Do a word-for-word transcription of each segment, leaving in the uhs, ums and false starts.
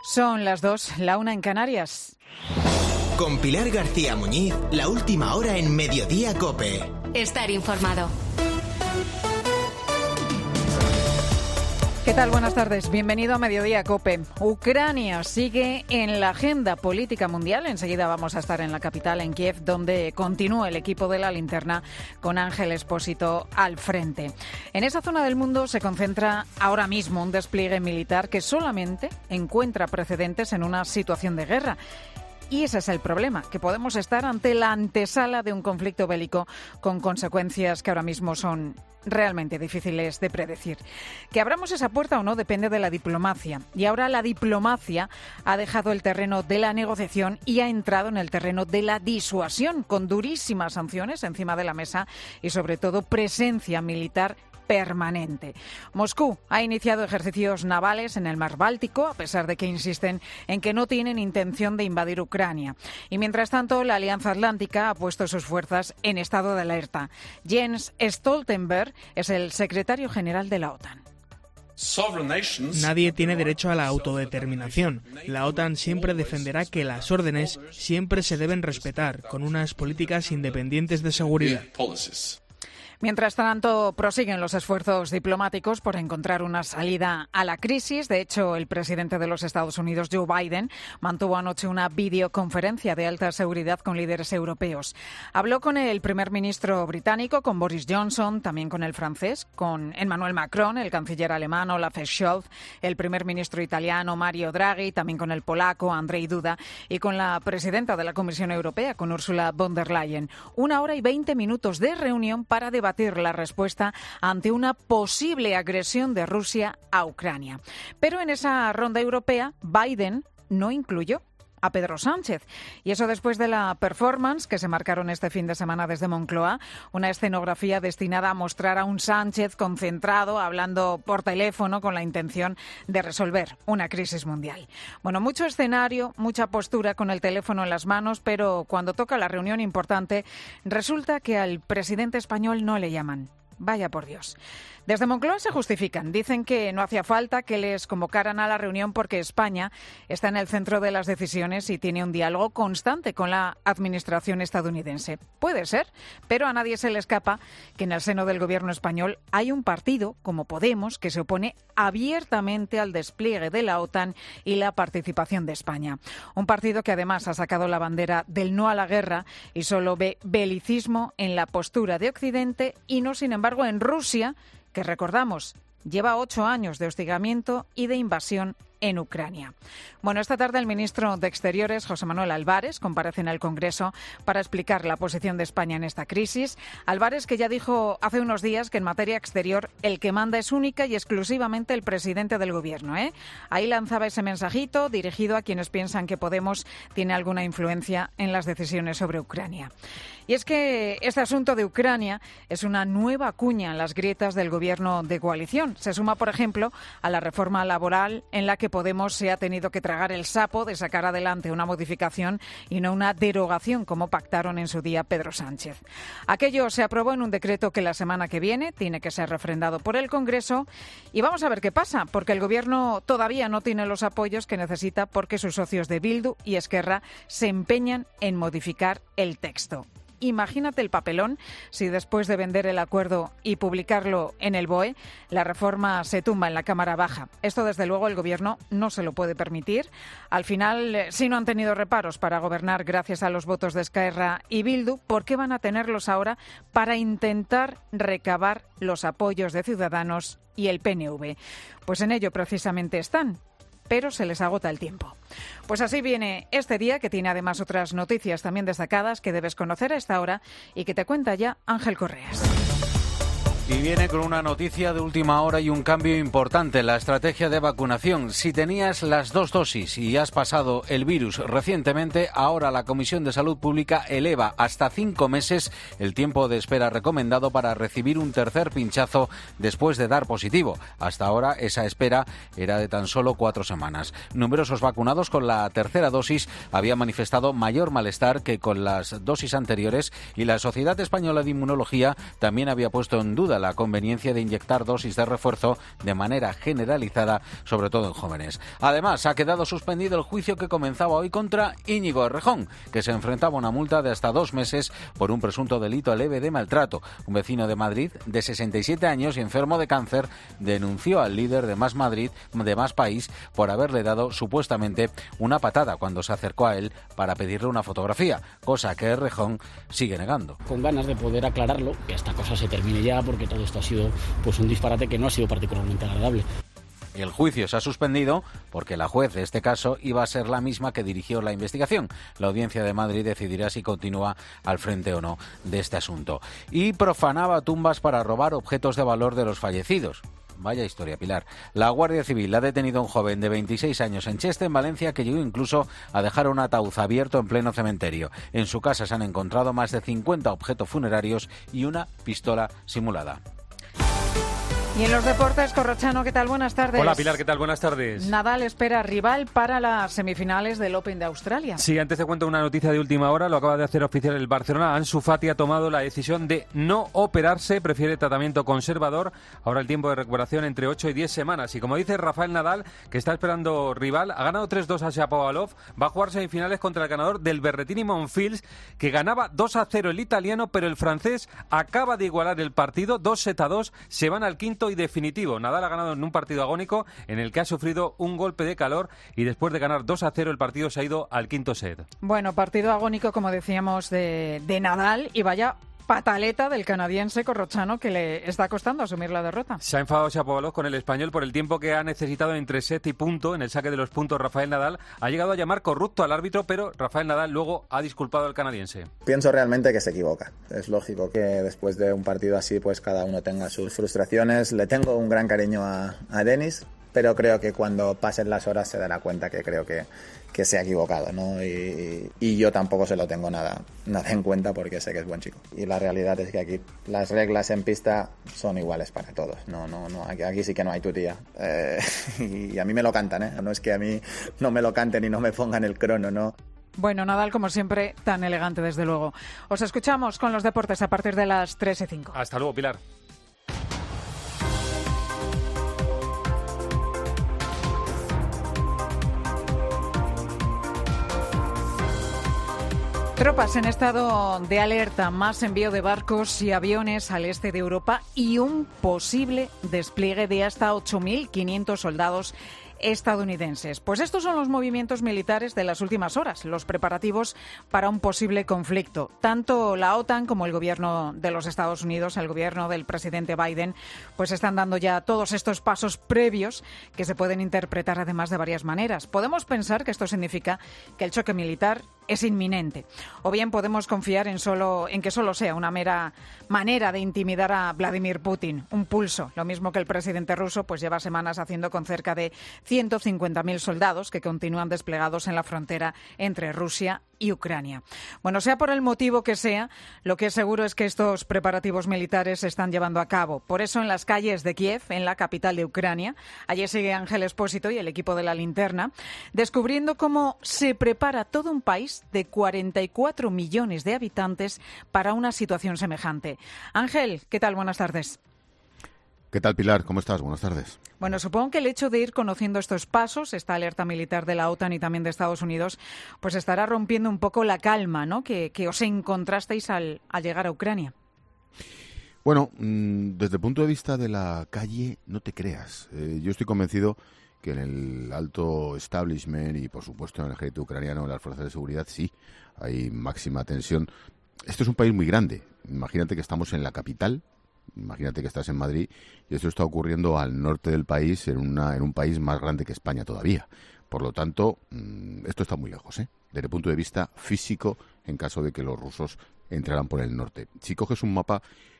Son las dos, la una en Canarias. Con Pilar García Muñiz, la última hora en Mediodía COPE. Estar informado. ¿Qué tal? Buenas tardes. Bienvenido a Mediodía COPE. Ucrania sigue en la agenda política mundial. Enseguida vamos a estar en la capital, en Kiev, donde continúa el equipo de la linterna con Ángel Expósito al frente. En esa zona del mundo se concentra ahora mismo un despliegue militar que solamente encuentra precedentes en una situación de guerra. Y ese es el problema, que podemos estar ante la antesala de un conflicto bélico con consecuencias que ahora mismo son realmente difíciles de predecir. Que abramos esa puerta o no depende de la diplomacia. Y ahora la diplomacia ha dejado el terreno de la negociación y ha entrado en el terreno de la disuasión, con durísimas sanciones encima de la mesa y sobre todo presencia militar permanente. Moscú ha iniciado ejercicios navales en el mar Báltico, a pesar de que insisten en que no tienen intención de invadir Ucrania. Y mientras tanto, la Alianza Atlántica ha puesto sus fuerzas en estado de alerta. Jens Stoltenberg es el secretario general de la OTAN. Nadie tiene derecho a la autodeterminación. La OTAN siempre defenderá que las órdenes siempre se deben respetar, con unas políticas independientes de seguridad. Mientras tanto, prosiguen los esfuerzos diplomáticos por encontrar una salida a la crisis. De hecho, el presidente de los Estados Unidos, Joe Biden, mantuvo anoche una videoconferencia de alta seguridad con líderes europeos. Habló con el primer ministro británico, con Boris Johnson, también con el francés, con Emmanuel Macron, el canciller alemán, Olaf Scholz, el primer ministro italiano, Mario Draghi, también con el polaco, Andrzej Duda, y con la presidenta de la Comisión Europea, con Ursula von der Leyen. Una hora y veinte minutos de reunión para debatir la respuesta ante una posible agresión de Rusia a Ucrania. Pero en esa ronda europea, Biden no incluyó a Pedro Sánchez. Y eso después de la performance que se marcaron este fin de semana desde Moncloa, una escenografía destinada a mostrar a un Sánchez concentrado, hablando por teléfono con la intención de resolver una crisis mundial. Bueno, mucho escenario, mucha postura con el teléfono en las manos, pero cuando toca la reunión importante, resulta que al presidente español no le llaman. Vaya por Dios. Desde Moncloa se justifican. Dicen que no hacía falta que les convocaran a la reunión porque España está en el centro de las decisiones y tiene un diálogo constante con la administración estadounidense. Puede ser, pero a nadie se le escapa que en el seno del gobierno español hay un partido, como Podemos, que se opone abiertamente al despliegue de la OTAN y la participación de España. Un partido que además ha sacado la bandera del no a la guerra y solo ve belicismo en la postura de Occidente y no, sin embargo, en Rusia, que recordamos, lleva ocho años de hostigamiento y de invasión en Ucrania. Bueno, esta tarde el ministro de Exteriores, José Manuel Álvarez, comparece en el Congreso para explicar la posición de España en esta crisis. Álvarez, que ya dijo hace unos días que en materia exterior el que manda es única y exclusivamente el presidente del Gobierno, ¿eh? Ahí lanzaba ese mensajito dirigido a quienes piensan que Podemos tiene alguna influencia en las decisiones sobre Ucrania. Y es que este asunto de Ucrania es una nueva cuña en las grietas del Gobierno de coalición. Se suma, por ejemplo, a la reforma laboral en la que Podemos se ha tenido que tragar el sapo de sacar adelante una modificación y no una derogación como pactaron en su día Pedro Sánchez. Aquello se aprobó en un decreto que la semana que viene tiene que ser refrendado por el Congreso y vamos a ver qué pasa, porque el Gobierno todavía no tiene los apoyos que necesita porque sus socios de Bildu y Esquerra se empeñan en modificar el texto. Imagínate el papelón si después de vender el acuerdo y publicarlo en el B O E, la reforma se tumba en la Cámara Baja. Esto, desde luego, el Gobierno no se lo puede permitir. Al final, si no han tenido reparos para gobernar gracias a los votos de Esquerra y Bildu, ¿por qué van a tenerlos ahora para intentar recabar los apoyos de Ciudadanos y el P N V? Pues en ello precisamente están, pero se les agota el tiempo. Pues así viene este día, que tiene además otras noticias también destacadas que debes conocer a esta hora y que te cuenta ya Ángel Correas. Y viene con una noticia de última hora y un cambio importante en la estrategia de vacunación. Si tenías las dos dosis y has pasado el virus recientemente, ahora la Comisión de Salud Pública eleva hasta cinco meses el tiempo de espera recomendado para recibir un tercer pinchazo después de dar positivo. Hasta ahora esa espera era de tan solo cuatro semanas. Numerosos vacunados con la tercera dosis habían manifestado mayor malestar que con las dosis anteriores y la Sociedad Española de Inmunología también había puesto en duda duda la conveniencia de inyectar dosis de refuerzo de manera generalizada, sobre todo en jóvenes. Además, ha quedado suspendido el juicio que comenzaba hoy contra Íñigo Errejón, que se enfrentaba a una multa de hasta dos meses por un presunto delito leve de maltrato. Un vecino de Madrid, de sesenta y siete años y enfermo de cáncer, denunció al líder de Más Madrid, de Más País, por haberle dado supuestamente una patada cuando se acercó a él para pedirle una fotografía, cosa que Errejón sigue negando. Con ganas de poder aclararlo, que esta cosa se termine ya, porque todo esto ha sido pues un disparate que no ha sido particularmente agradable. El juicio se ha suspendido porque la juez de este caso iba a ser la misma que dirigió la investigación. La Audiencia de Madrid decidirá si continúa al frente o no de este asunto. Y profanaba tumbas para robar objetos de valor de los fallecidos. Vaya historia, Pilar. La Guardia Civil ha detenido a un joven de veintiséis años en Cheste, en Valencia, que llegó incluso a dejar un ataúd abierto en pleno cementerio. En su casa se han encontrado más de cincuenta objetos funerarios y una pistola simulada. Y en los deportes, Corrochano, ¿qué tal? Buenas tardes. Hola, Pilar, ¿qué tal? Buenas tardes. Nadal espera rival para las semifinales del Open de Australia. Sí, antes te cuento una noticia de última hora, lo acaba de hacer oficial el Barcelona. Ansu Fati ha tomado la decisión de no operarse, prefiere tratamiento conservador. Ahora el tiempo de recuperación entre ocho y diez semanas. Y como dice Rafael Nadal, que está esperando rival, ha ganado tres dos a Shapovalov, va a jugar semifinales contra el ganador del Berrettini Monfils, que ganaba dos a cero el italiano, pero el francés acaba de igualar el partido, dos set a dos, se van al quinto y definitivo. Nadal ha ganado en un partido agónico en el que ha sufrido un golpe de calor y después de ganar dos a cero el partido se ha ido al quinto set. Bueno, partido agónico, como decíamos, de, de Nadal, y vaya pataleta del canadiense Corrochano, que le está costando asumir la derrota. Se ha enfadado Shapovalov con el español por el tiempo que ha necesitado entre set y punto en el saque de los puntos. Rafael Nadal ha llegado a llamar corrupto al árbitro, pero Rafael Nadal luego ha disculpado al canadiense. Pienso realmente que se equivoca. Es lógico que después de un partido así, pues cada uno tenga sus frustraciones. Le tengo un gran cariño a, a Denis, pero creo que cuando pasen las horas se dará cuenta que creo que, que se ha equivocado, ¿no? Y, y yo tampoco se lo tengo nada, nada en cuenta porque sé que es buen chico. Y la realidad es que aquí las reglas en pista son iguales para todos. No, no, no. Aquí, aquí sí que no hay tutía. Eh, y a mí me lo cantan, ¿eh? No es que a mí no me lo canten y no me pongan el crono, ¿no? Bueno, Nadal, como siempre, tan elegante, desde luego. Os escuchamos con los deportes a partir de las tres y cinco. Hasta luego, Pilar. Tropas en estado de alerta, más envío de barcos y aviones al este de Europa y un posible despliegue de hasta ocho mil quinientos soldados estadounidenses. Pues estos son los movimientos militares de las últimas horas, los preparativos para un posible conflicto. Tanto la OTAN como el gobierno de los Estados Unidos, el gobierno del presidente Biden, pues están dando ya todos estos pasos previos que se pueden interpretar además de varias maneras. Podemos pensar que esto significa que el choque militar es inminente, o bien podemos confiar en solo en que solo sea una mera manera de intimidar a Vladimir Putin, un pulso, lo mismo que el presidente ruso pues lleva semanas haciendo con cerca de ciento cincuenta mil soldados que continúan desplegados en la frontera entre Rusia y Ucrania. Bueno, sea por el motivo que sea, lo que es seguro es que estos preparativos militares se están llevando a cabo. Por eso en las calles de Kiev, en la capital de Ucrania, allí sigue Ángel Expósito y el equipo de La Linterna, descubriendo cómo se prepara todo un país de cuarenta y cuatro millones de habitantes para una situación semejante. Ángel, ¿qué tal? Buenas tardes. ¿Qué tal, Pilar? ¿Cómo estás? Buenas tardes. Bueno, supongo que el hecho de ir conociendo estos pasos, esta alerta militar de la OTAN y también de Estados Unidos, pues estará rompiendo un poco la calma, ¿no?, que, que os encontrasteis al, al llegar a Ucrania. Bueno, desde el punto de vista de la calle, no te creas. Eh, yo estoy convencido que en el alto establishment y, por supuesto, en el ejército ucraniano, en las fuerzas de seguridad, sí, hay máxima tensión. Esto es un país muy grande. Imagínate que estamos en la capital. Imagínate que estás en Madrid y esto está ocurriendo al norte del país, en, una, en un país más grande que España todavía. Por lo tanto, esto está muy lejos, ¿eh? Desde el punto de vista físico, en caso de que los rusos entraran por el norte. Si coges un mapa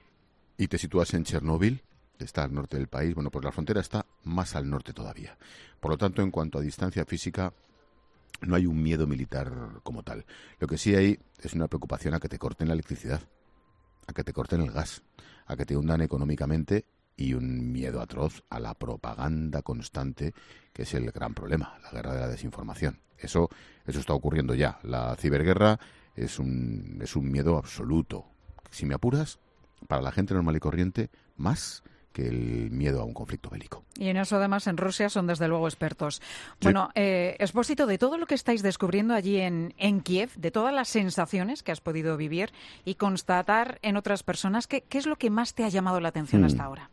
y te sitúas en Chernóbil, que está al norte del país, bueno, pues la frontera está más al norte todavía. Por lo tanto, en cuanto a distancia física, no hay un miedo militar como tal. Lo que sí hay es una preocupación a que te corten la electricidad, a que te corten el gas, a que te hundan económicamente y un miedo atroz a la propaganda constante, que es el gran problema, la guerra de la desinformación. Eso, eso está ocurriendo ya. La ciberguerra es un, es un miedo absoluto. Si me apuras, para la gente normal y corriente, más que el miedo a un conflicto bélico. Y en eso, además, en Rusia son desde luego expertos. Bueno, sí. eh, Expósito, de todo lo que estáis descubriendo allí en, en Kiev, de todas las sensaciones que has podido vivir y constatar en otras personas, ¿qué, qué es lo que más te ha llamado la atención hmm. hasta ahora?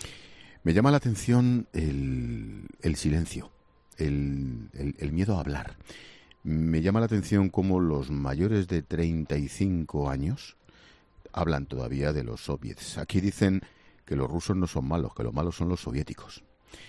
Me llama la atención el, el silencio, el, el, el miedo a hablar. Me llama la atención cómo los mayores de treinta y cinco años hablan todavía de los soviets. Aquí dicen que los rusos no son malos, que los malos son los soviéticos.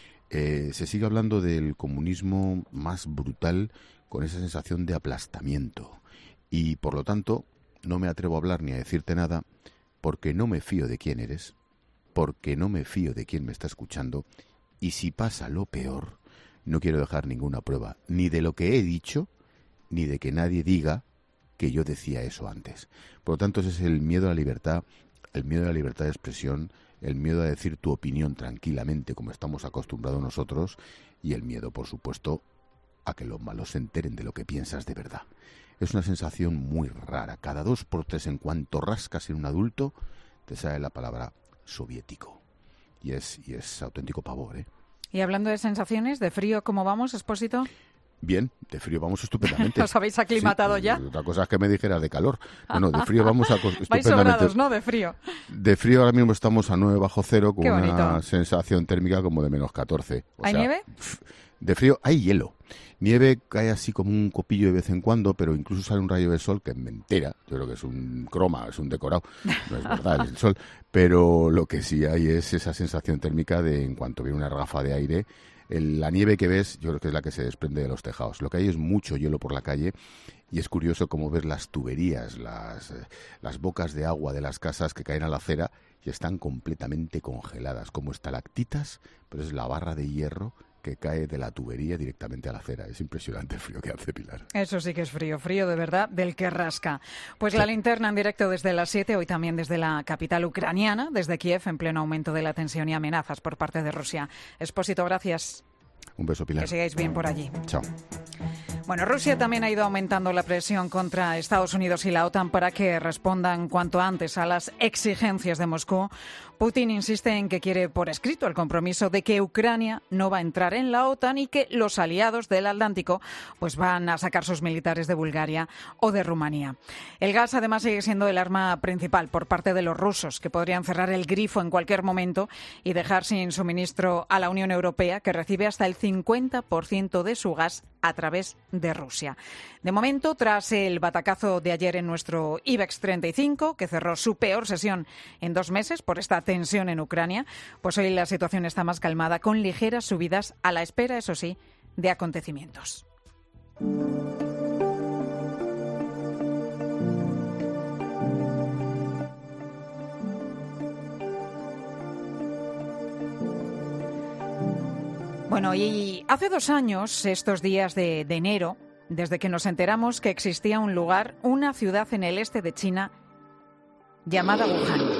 Eh, se sigue hablando del comunismo más brutal, con esa sensación de aplastamiento. Y, por lo tanto, no me atrevo a hablar ni a decirte nada, porque no me fío de quién eres, porque no me fío de quién me está escuchando, y si pasa lo peor, no quiero dejar ninguna prueba, ni de lo que he dicho, ni de que nadie diga que yo decía eso antes. Por lo tanto, ese es el miedo a la libertad, el miedo a la libertad de expresión, el miedo a decir tu opinión tranquilamente, como estamos acostumbrados nosotros, y el miedo, por supuesto, a que los malos se enteren de lo que piensas de verdad. Es una sensación muy rara. Cada dos por tres, en cuanto rascas en un adulto, te sale la palabra soviético. Y es, y es auténtico pavor, ¿eh? Y hablando de sensaciones, de frío, ¿cómo vamos, Expósito? Bien, de frío vamos estupendamente. ¿Os habéis aclimatado sí, ya? Otra cosa es que me dijeras de calor. Bueno, de frío vamos a estupendamente. Vais sobrados, ¿no? De frío. De frío ahora mismo estamos a nueve bajo cero con Qué una bonito. sensación térmica como de menos catorce. O ¿Hay sea, nieve? De frío hay hielo. Nieve cae así como un copillo de vez en cuando, pero incluso sale un rayo de sol que es mentira. Yo creo que es un croma, es un decorado. No es verdad, es el sol. Pero lo que sí hay es esa sensación térmica de en cuanto viene una ráfaga de aire. El, la nieve que ves, yo creo que es la que se desprende de los tejados. Lo que hay es mucho hielo por la calle y es curioso cómo ver las tuberías, las, eh, las bocas de agua de las casas que caen a la acera y están completamente congeladas, como estalactitas, pero es la barra de hierro que cae de la tubería directamente a la acera. Es impresionante el frío que hace, Pilar. Eso sí que es frío, frío de verdad, del que rasca. Pues sí. La linterna en directo desde las siete, hoy también desde la capital ucraniana, desde Kiev, en pleno aumento de la tensión y amenazas por parte de Rusia. Expósito, gracias. Un beso, Pilar. Que sigáis bien por allí. Chao. Bueno, Rusia también ha ido aumentando la presión contra Estados Unidos y la OTAN para que respondan cuanto antes a las exigencias de Moscú. Putin insiste en que quiere por escrito el compromiso de que Ucrania no va a entrar en la OTAN y que los aliados del Atlántico pues van a sacar sus militares de Bulgaria o de Rumanía. El gas, además, sigue siendo el arma principal por parte de los rusos, que podrían cerrar el grifo en cualquier momento y dejar sin suministro a la Unión Europea, que recibe hasta el cincuenta por ciento de su gas a través de Rusia. De momento, tras el batacazo de ayer en nuestro IBEX treinta y cinco, que cerró su peor sesión en dos meses por esta tensión en Ucrania, pues hoy la situación está más calmada, con ligeras subidas a la espera, eso sí, de acontecimientos. Bueno, y hace dos años, estos días de, de enero, desde que nos enteramos que existía un lugar, una ciudad en el este de China llamada Wuhan.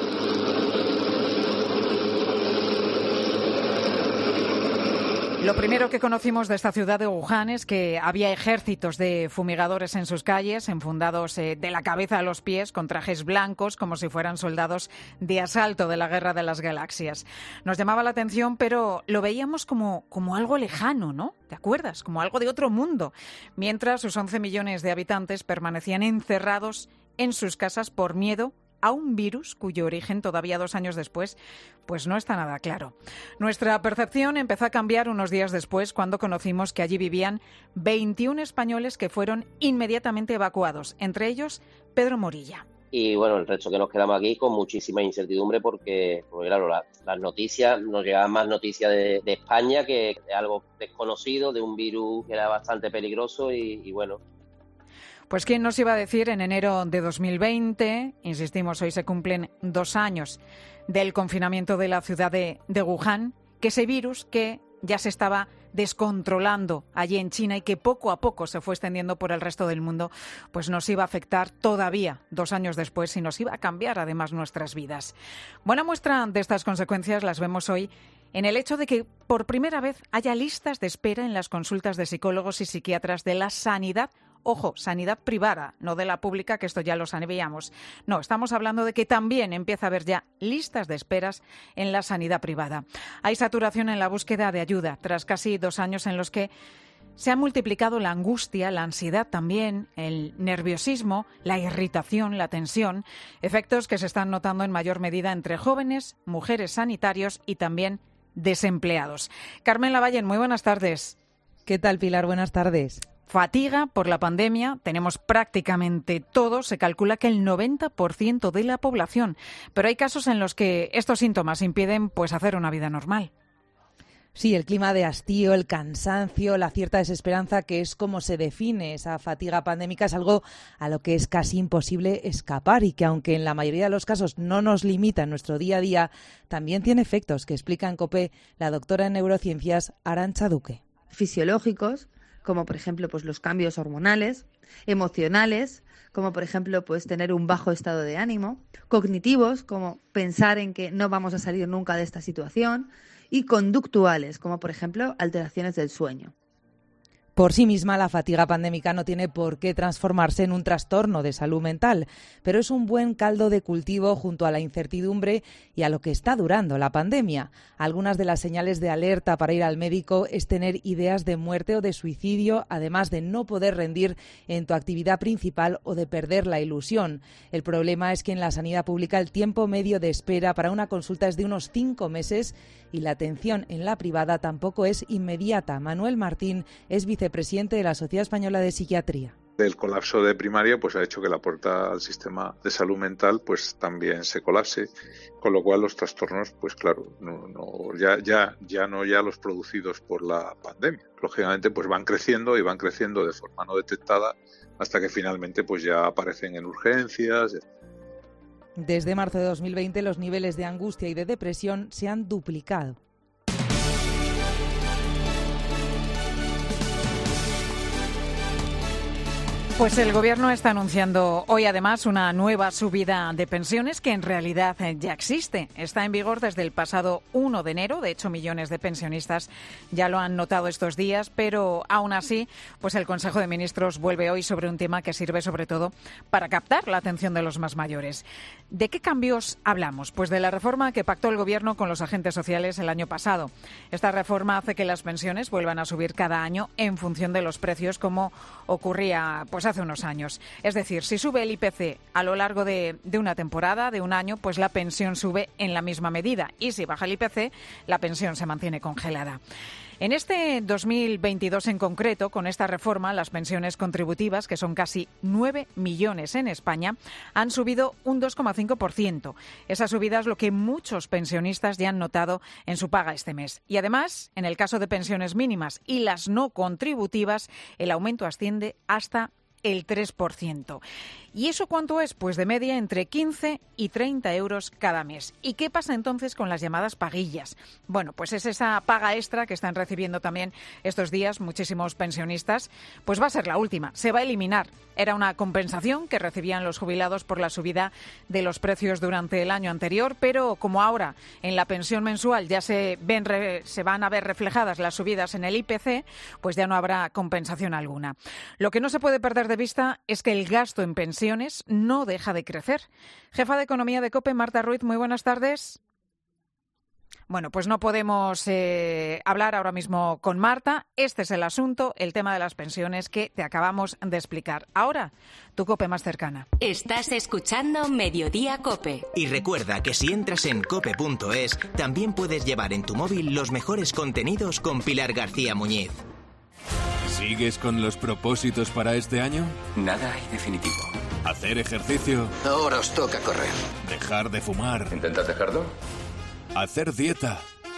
Lo primero que conocimos de esta ciudad de Wuhan es que había ejércitos de fumigadores en sus calles, enfundados eh, de la cabeza a los pies, con trajes blancos, como si fueran soldados de asalto de la Guerra de las Galaxias. Nos llamaba la atención, pero lo veíamos como, como algo lejano, ¿no? ¿Te acuerdas? Como algo de otro mundo. Mientras sus once millones de habitantes permanecían encerrados en sus casas por miedo a un virus cuyo origen todavía dos años después pues no está nada claro. Nuestra percepción empezó a cambiar unos días después, cuando conocimos que allí vivían veintiún españoles que fueron inmediatamente evacuados, entre ellos Pedro Morilla. Y bueno, el resto que nos quedamos aquí con muchísima incertidumbre porque, porque claro, la, las noticias, nos llegaban más noticias de, de España que de algo desconocido, de un virus que era bastante peligroso y, y bueno. Pues quién nos iba a decir en enero de dos mil veinte, insistimos, hoy se cumplen dos años del confinamiento de la ciudad de, de Wuhan, que ese virus que ya se estaba descontrolando allí en China y que poco a poco se fue extendiendo por el resto del mundo, pues nos iba a afectar todavía dos años después y nos iba a cambiar además nuestras vidas. Buena muestra de estas consecuencias las vemos hoy en el hecho de que por primera vez haya listas de espera en las consultas de psicólogos y psiquiatras de la sanidad Ojo, sanidad privada, no de la pública, que esto ya lo sabíamos. No, estamos hablando de que también empieza a haber ya listas de esperas en la sanidad privada. Hay saturación en la búsqueda de ayuda, tras casi dos años en los que se ha multiplicado la angustia, la ansiedad también, el nerviosismo, la irritación, la tensión, efectos que se están notando en mayor medida entre jóvenes, mujeres sanitarios y también desempleados. Carmen Lavallen, muy buenas tardes. ¿Qué tal, Pilar? Buenas tardes. Fatiga por la pandemia tenemos prácticamente todos. Se calcula que el noventa por ciento de la población. Pero hay casos en los que estos síntomas impiden pues hacer una vida normal. Sí, el clima de hastío, el cansancio, la cierta desesperanza, que es como se define esa fatiga pandémica, es algo a lo que es casi imposible escapar y que, aunque en la mayoría de los casos no nos limita en nuestro día a día, también tiene efectos que explica en COPE la doctora en neurociencias Arantxa Duque. Fisiológicos, como por ejemplo pues los cambios hormonales, emocionales, como por ejemplo pues tener un bajo estado de ánimo, cognitivos, como pensar en que no vamos a salir nunca de esta situación, y conductuales, como por ejemplo alteraciones del sueño. Por sí misma, la fatiga pandémica no tiene por qué transformarse en un trastorno de salud mental, pero es un buen caldo de cultivo junto a la incertidumbre y a lo que está durando la pandemia. Algunas de las señales de alerta para ir al médico es tener ideas de muerte o de suicidio, además de no poder rendir en tu actividad principal o de perder la ilusión. El problema es que en la sanidad pública el tiempo medio de espera para una consulta es de unos cinco meses y la atención en la privada tampoco es inmediata. Manuel Martín es vicepresidente de la Sociedad Española de Psiquiatría. El colapso de primaria pues ha hecho que la puerta al sistema de salud mental pues también se colapse, con lo cual los trastornos pues claro no, no ya ya ya no ya los producidos por la pandemia, lógicamente pues van creciendo y van creciendo de forma no detectada hasta que finalmente pues ya aparecen en urgencias. Desde marzo de dos mil veinte los niveles de angustia y de depresión se han duplicado. Pues el Gobierno está anunciando hoy además una nueva subida de pensiones que en realidad ya existe. Está en vigor desde el pasado uno de enero. De hecho, millones de pensionistas ya lo han notado estos días, pero aún así, pues el Consejo de Ministros vuelve hoy sobre un tema que sirve sobre todo para captar la atención de los más mayores. ¿De qué cambios hablamos? Pues de la reforma que pactó el Gobierno con los agentes sociales el año pasado. Esta reforma hace que las pensiones vuelvan a subir cada año en función de los precios, como ocurría pues hace unos años. Es decir, si sube el I P C a lo largo de, de una temporada, de un año, pues la pensión sube en la misma medida. Y si baja el I P C, la pensión se mantiene congelada. En este dos mil veintidós en concreto, con esta reforma, las pensiones contributivas, que son casi nueve millones en España, han subido un dos coma cinco por ciento. Esa subida es lo que muchos pensionistas ya han notado en su paga este mes. Y además, en el caso de pensiones mínimas y las no contributivas, el aumento asciende hasta el tres por ciento. ¿Y eso cuánto es? Pues de media entre quince y treinta euros cada mes. ¿Y qué pasa entonces con las llamadas paguillas? Bueno, pues es esa paga extra que están recibiendo también estos días muchísimos pensionistas. Pues va a ser la última, se va a eliminar. Era una compensación que recibían los jubilados por la subida de los precios durante el año anterior, pero como ahora en la pensión mensual ya se, ven, se van a ver reflejadas las subidas en el I P C, pues ya no habrá compensación alguna. Lo que no se puede perder de vista es que el gasto en pensiones no deja de crecer. Jefa de Economía de COPE, Marta Ruiz, muy buenas tardes. Bueno, pues no podemos eh, hablar ahora mismo con Marta. Este es el asunto, el tema de las pensiones que te acabamos de explicar. Ahora, tu COPE más cercana. Estás escuchando Mediodía COPE. Y recuerda que si entras en cope punto es, también puedes llevar en tu móvil los mejores contenidos con Pilar García Muñiz. ¿Sigues con los propósitos para este año? Nada hay definitivo. ¿Hacer ejercicio? Ahora os toca correr. ¿Dejar de fumar? ¿Intentas dejarlo? ¿Hacer dieta?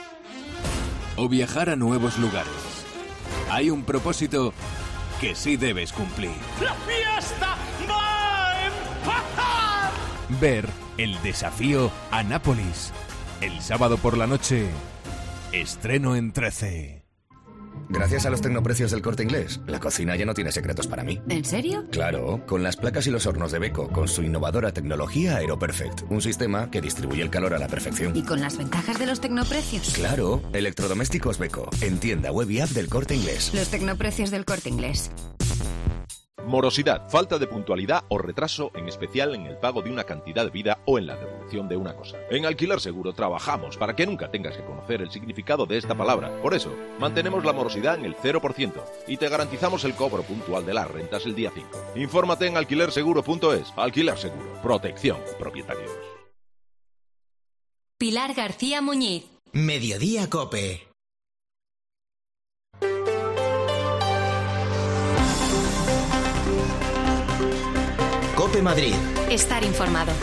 ¿O viajar a nuevos lugares? Hay un propósito que sí debes cumplir. ¡La fiesta va a empezar! Ver el desafío a Nápoles. El sábado por la noche, estreno en trece. Gracias a los tecnoprecios del Corte Inglés, la cocina ya no tiene secretos para mí. ¿En serio? Claro, con las placas y los hornos de Beko, con su innovadora tecnología AeroPerfect, un sistema que distribuye el calor a la perfección. ¿Y con las ventajas de los tecnoprecios? Claro, electrodomésticos Beko, en tienda web y app del Corte Inglés. Los tecnoprecios del Corte Inglés. Morosidad, falta de puntualidad o retraso, en especial en el pago de una cantidad de vida o en la devolución de una cosa. En Alquiler Seguro trabajamos para que nunca tengas que conocer el significado de esta palabra. Por eso, mantenemos la morosidad en el cero por ciento y te garantizamos el cobro puntual de las rentas el día cinco. Infórmate en alquiler seguro punto es. Alquiler Seguro. Protección de propietarios. Pilar García Muñiz. Mediodía COPE. COPE Madrid. Estar informado.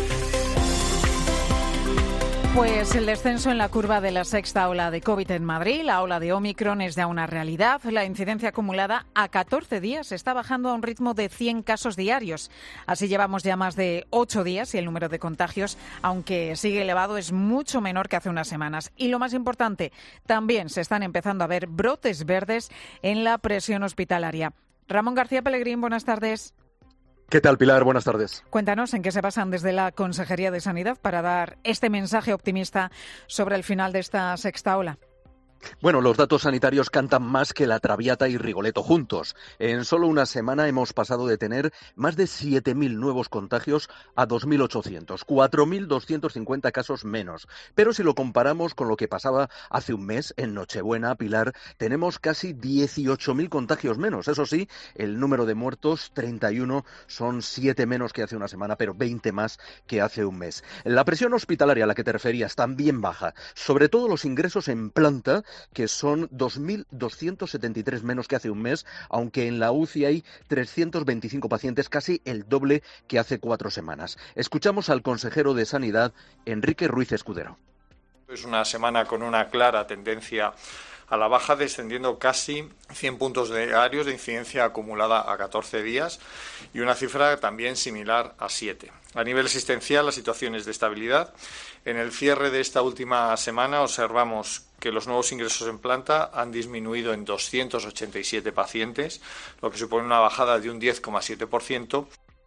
Pues el descenso en la curva de la sexta ola de COVID en Madrid, la ola de Omicron, es ya una realidad. La incidencia acumulada a catorce días está bajando a un ritmo de cien casos diarios. Así llevamos ya más de ocho días y el número de contagios, aunque sigue elevado, es mucho menor que hace unas semanas. Y lo más importante, también se están empezando a ver brotes verdes en la presión hospitalaria. Ramón García Pellegrín, buenas tardes. ¿Qué tal, Pilar? Buenas tardes. Cuéntanos en qué se basan desde la Consejería de Sanidad para dar este mensaje optimista sobre el final de esta sexta ola. Bueno, los datos sanitarios cantan más que la Traviata y Rigoletto juntos. En solo una semana hemos pasado de tener más de siete mil nuevos contagios a dos mil ochocientos, cuatro mil doscientos cincuenta casos menos. Pero si lo comparamos con lo que pasaba hace un mes, en Nochebuena, Pilar, tenemos casi dieciocho mil contagios menos. Eso sí, el número de muertos, treinta y uno, son siete menos que hace una semana, pero veinte más que hace un mes. La presión hospitalaria a la que te referías también baja, sobre todo los ingresos en planta, que son dos mil doscientos setenta y tres menos que hace un mes, aunque en la U C I hay trescientos veinticinco pacientes, casi el doble que hace cuatro semanas. Escuchamos al consejero de Sanidad, Enrique Ruiz Escudero. Es una semana con una clara tendencia a la baja, descendiendo casi cien puntos diarios de incidencia acumulada a catorce días y una cifra también similar a siete. A nivel asistencial, la situación es de estabilidad. En el cierre de esta última semana observamos que los nuevos ingresos en planta han disminuido en doscientos ochenta y siete pacientes, lo que supone una bajada de un diez coma siete por ciento.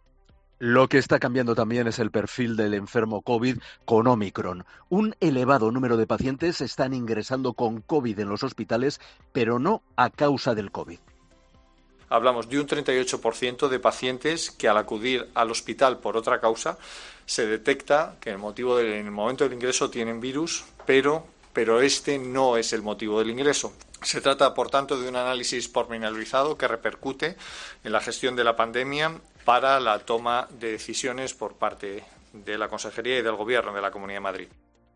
Lo que está cambiando también es el perfil del enfermo COVID con Omicron. Un elevado número de pacientes están ingresando con COVID en los hospitales, pero no a causa del COVID. Hablamos de un treinta y ocho por ciento de pacientes que al acudir al hospital por otra causa se detecta que el motivo del, en el momento del ingreso tienen virus, pero, pero este no es el motivo del ingreso. Se trata, por tanto, de un análisis pormenorizado que repercute en la gestión de la pandemia para la toma de decisiones por parte de la Consejería y del Gobierno de la Comunidad de Madrid.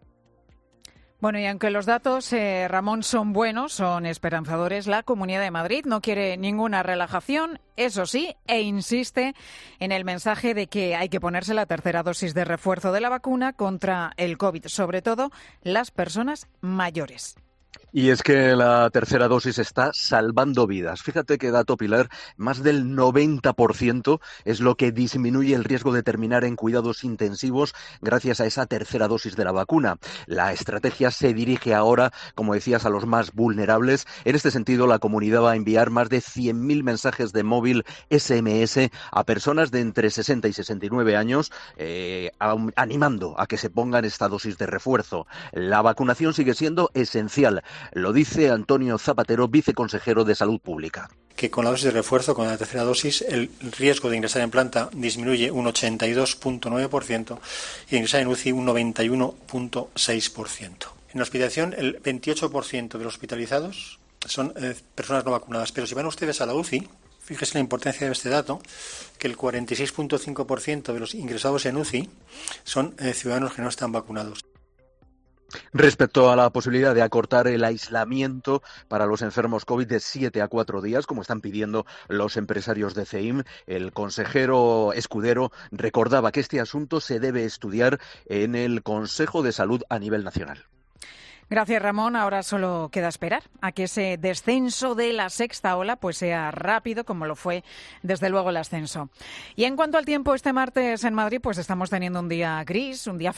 Bueno, y aunque los datos, eh, Ramón, son buenos, son esperanzadores, la Comunidad de Madrid no quiere ninguna relajación, eso sí, e insiste en el mensaje de que hay que ponerse la tercera dosis de refuerzo de la vacuna contra el COVID, sobre todo las personas mayores. Y es que la tercera dosis está salvando vidas. Fíjate qué dato, Pilar, más del noventa por ciento es lo que disminuye el riesgo de terminar en cuidados intensivos gracias a esa tercera dosis de la vacuna. La estrategia se dirige ahora, como decías, a los más vulnerables. En este sentido, la comunidad va a enviar más de cien mil mensajes de móvil ese eme ese a personas de entre sesenta y sesenta y nueve años, eh, animando a que se pongan esta dosis de refuerzo. La vacunación sigue siendo esencial. Lo dice Antonio Zapatero, viceconsejero de Salud Pública. Que con la dosis de refuerzo, con la tercera dosis, el riesgo de ingresar en planta disminuye un ochenta y dos punto nueve por ciento y de ingresar en U C I un noventa y uno punto seis por ciento. En la hospitalización, el veintiocho por ciento de los hospitalizados son eh, personas no vacunadas. Pero si van ustedes a la U C I, fíjese la importancia de este dato, que el cuarenta y seis punto cinco por ciento de los ingresados en U C I son eh, ciudadanos que no están vacunados. Respecto a la posibilidad de acortar el aislamiento para los enfermos COVID de siete a cuatro días, como están pidiendo los empresarios de C E I M, el consejero Escudero recordaba que este asunto se debe estudiar en el Consejo de Salud a nivel nacional. Gracias, Ramón. Ahora solo queda esperar a que ese descenso de la sexta ola pues sea rápido, como lo fue desde luego el ascenso. Y en cuanto al tiempo, este martes en Madrid pues estamos teniendo un día gris, un día feo.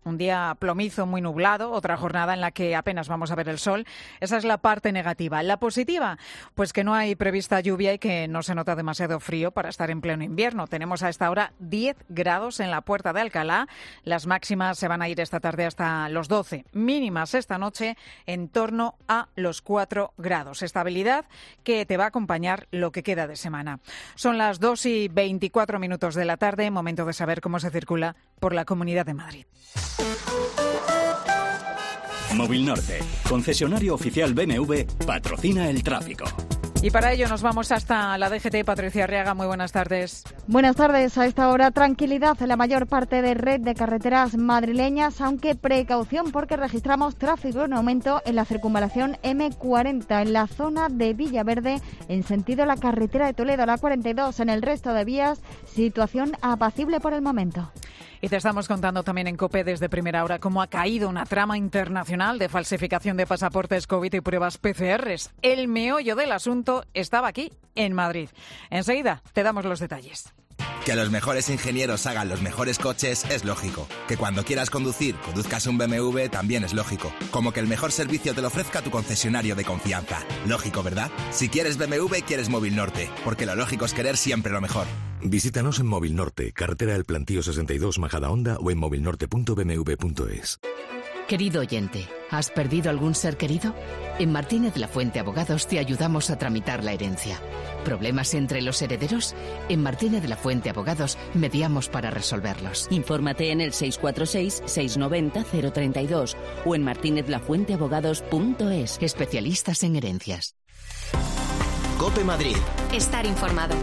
Un día plomizo, muy nublado, otra jornada en la que apenas vamos a ver el sol. Esa es la parte negativa. La positiva, pues que no hay prevista lluvia y que no se nota demasiado frío para estar en pleno invierno. Tenemos a esta hora diez grados en la Puerta de Alcalá. Las máximas se van a ir esta tarde hasta los doce. Mínimas esta noche en torno a los cuatro grados. Estabilidad que te va a acompañar lo que queda de semana. Son las dos y veinticuatro minutos de la tarde, momento de saber cómo se circula por la Comunidad de Madrid. Móvil Norte, concesionario oficial B M W, patrocina el tráfico. Y para ello nos vamos hasta la D G T. Patricia Arriaga, muy buenas tardes. Buenas tardes. A esta hora, tranquilidad en la mayor parte de red de carreteras madrileñas, aunque precaución porque registramos tráfico en aumento en la circunvalación eme cuarenta, en la zona de Villaverde, en sentido la carretera de Toledo, la cuarenta y dos. En el resto de vías, situación apacible por el momento. Y te estamos contando también en COPE desde primera hora cómo ha caído una trama internacional de falsificación de pasaportes COVID y pruebas P C Rs. El meollo del asunto estaba aquí, en Madrid. Enseguida te damos los detalles. Que los mejores ingenieros hagan los mejores coches es lógico. Que cuando quieras conducir, conduzcas un B M W también es lógico. Como que el mejor servicio te lo ofrezca tu concesionario de confianza. Lógico, ¿verdad? Si quieres B M W, quieres Móvil Norte. Porque lo lógico es querer siempre lo mejor. Visítanos en Móvil Norte, carretera del Plantío sesenta y dos, Majadahonda, o en movilnorte punto b m w punto es. Querido oyente, ¿has perdido algún ser querido? En Martínez La Fuente Abogados te ayudamos a tramitar la herencia. ¿Problemas entre los herederos? En Martínez La Fuente Abogados mediamos para resolverlos. Infórmate en el seis cuatro seis, seis nueve cero, cero tres dos o en martínez la fuente abogados punto es. Especialistas en herencias. COPE Madrid. Estar informado.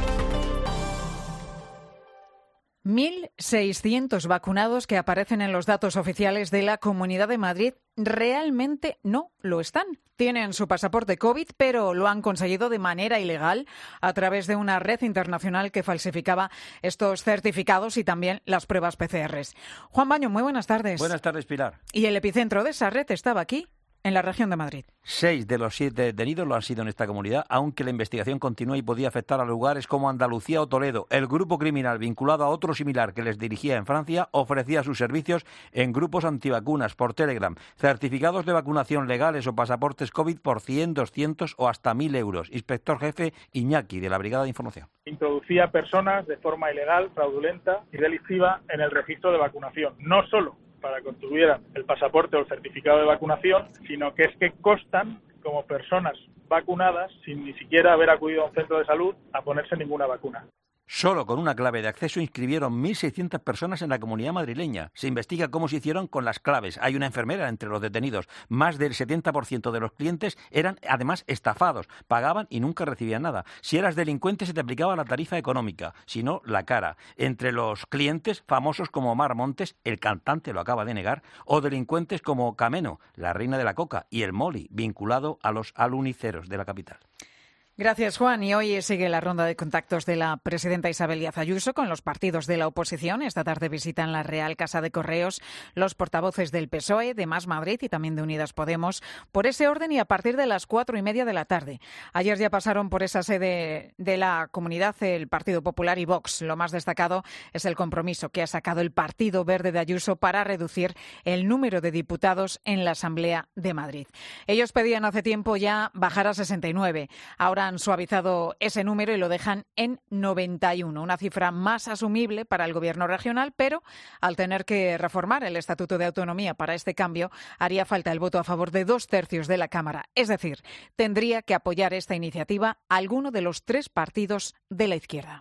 mil seiscientos vacunados que aparecen en los datos oficiales de la Comunidad de Madrid realmente no lo están. Tienen su pasaporte COVID, pero lo han conseguido de manera ilegal a través de una red internacional que falsificaba estos certificados y también las pruebas P C Rs. Juan Baño, muy buenas tardes. Buenas tardes, Pilar. Y el epicentro de esa red estaba aquí, en la región de Madrid. Seis de los siete detenidos lo han sido en esta comunidad, aunque la investigación continúa y podía afectar a lugares como Andalucía o Toledo. El grupo criminal vinculado a otro similar que les dirigía en Francia ofrecía sus servicios en grupos antivacunas por Telegram, certificados de vacunación legales o pasaportes COVID por cien, doscientos o hasta mil euros. Inspector jefe Iñaki, de la Brigada de Información. Introducía personas de forma ilegal, fraudulenta y delictiva en el registro de vacunación. No solo para que obtuvieran el pasaporte o el certificado de vacunación, sino que es que constan como personas vacunadas sin ni siquiera haber acudido a un centro de salud a ponerse ninguna vacuna. Solo con una clave de acceso inscribieron mil seiscientas personas en la comunidad madrileña. Se investiga cómo se hicieron con las claves. Hay una enfermera entre los detenidos. Más del setenta por ciento de los clientes eran además estafados. Pagaban y nunca recibían nada. Si eras delincuente se te aplicaba la tarifa económica, si no, la cara. Entre los clientes, famosos como Omar Montes, el cantante lo acaba de negar, o delincuentes como Cameno, la reina de la coca, y el Moli, vinculado a los aluniceros de la capital. Gracias, Juan. Y hoy sigue la ronda de contactos de la presidenta Isabel Díaz Ayuso con los partidos de la oposición. Esta tarde visitan la Real Casa de Correos los portavoces del P S O E, de Más Madrid y también de Unidas Podemos, por ese orden y a partir de las cuatro y media de la tarde. Ayer ya pasaron por esa sede de la comunidad el Partido Popular y Vox. Lo más destacado es el compromiso que ha sacado el Partido Verde de Ayuso para reducir el número de diputados en la Asamblea de Madrid. Ellos pedían hace tiempo ya bajar a sesenta y nueve. Ahora han suavizado ese número y lo dejan en noventa y uno, una cifra más asumible para el Gobierno regional, pero al tener que reformar el Estatuto de Autonomía para este cambio, haría falta el voto a favor de dos tercios de la Cámara. Es decir, tendría que apoyar esta iniciativa alguno de los tres partidos de la izquierda.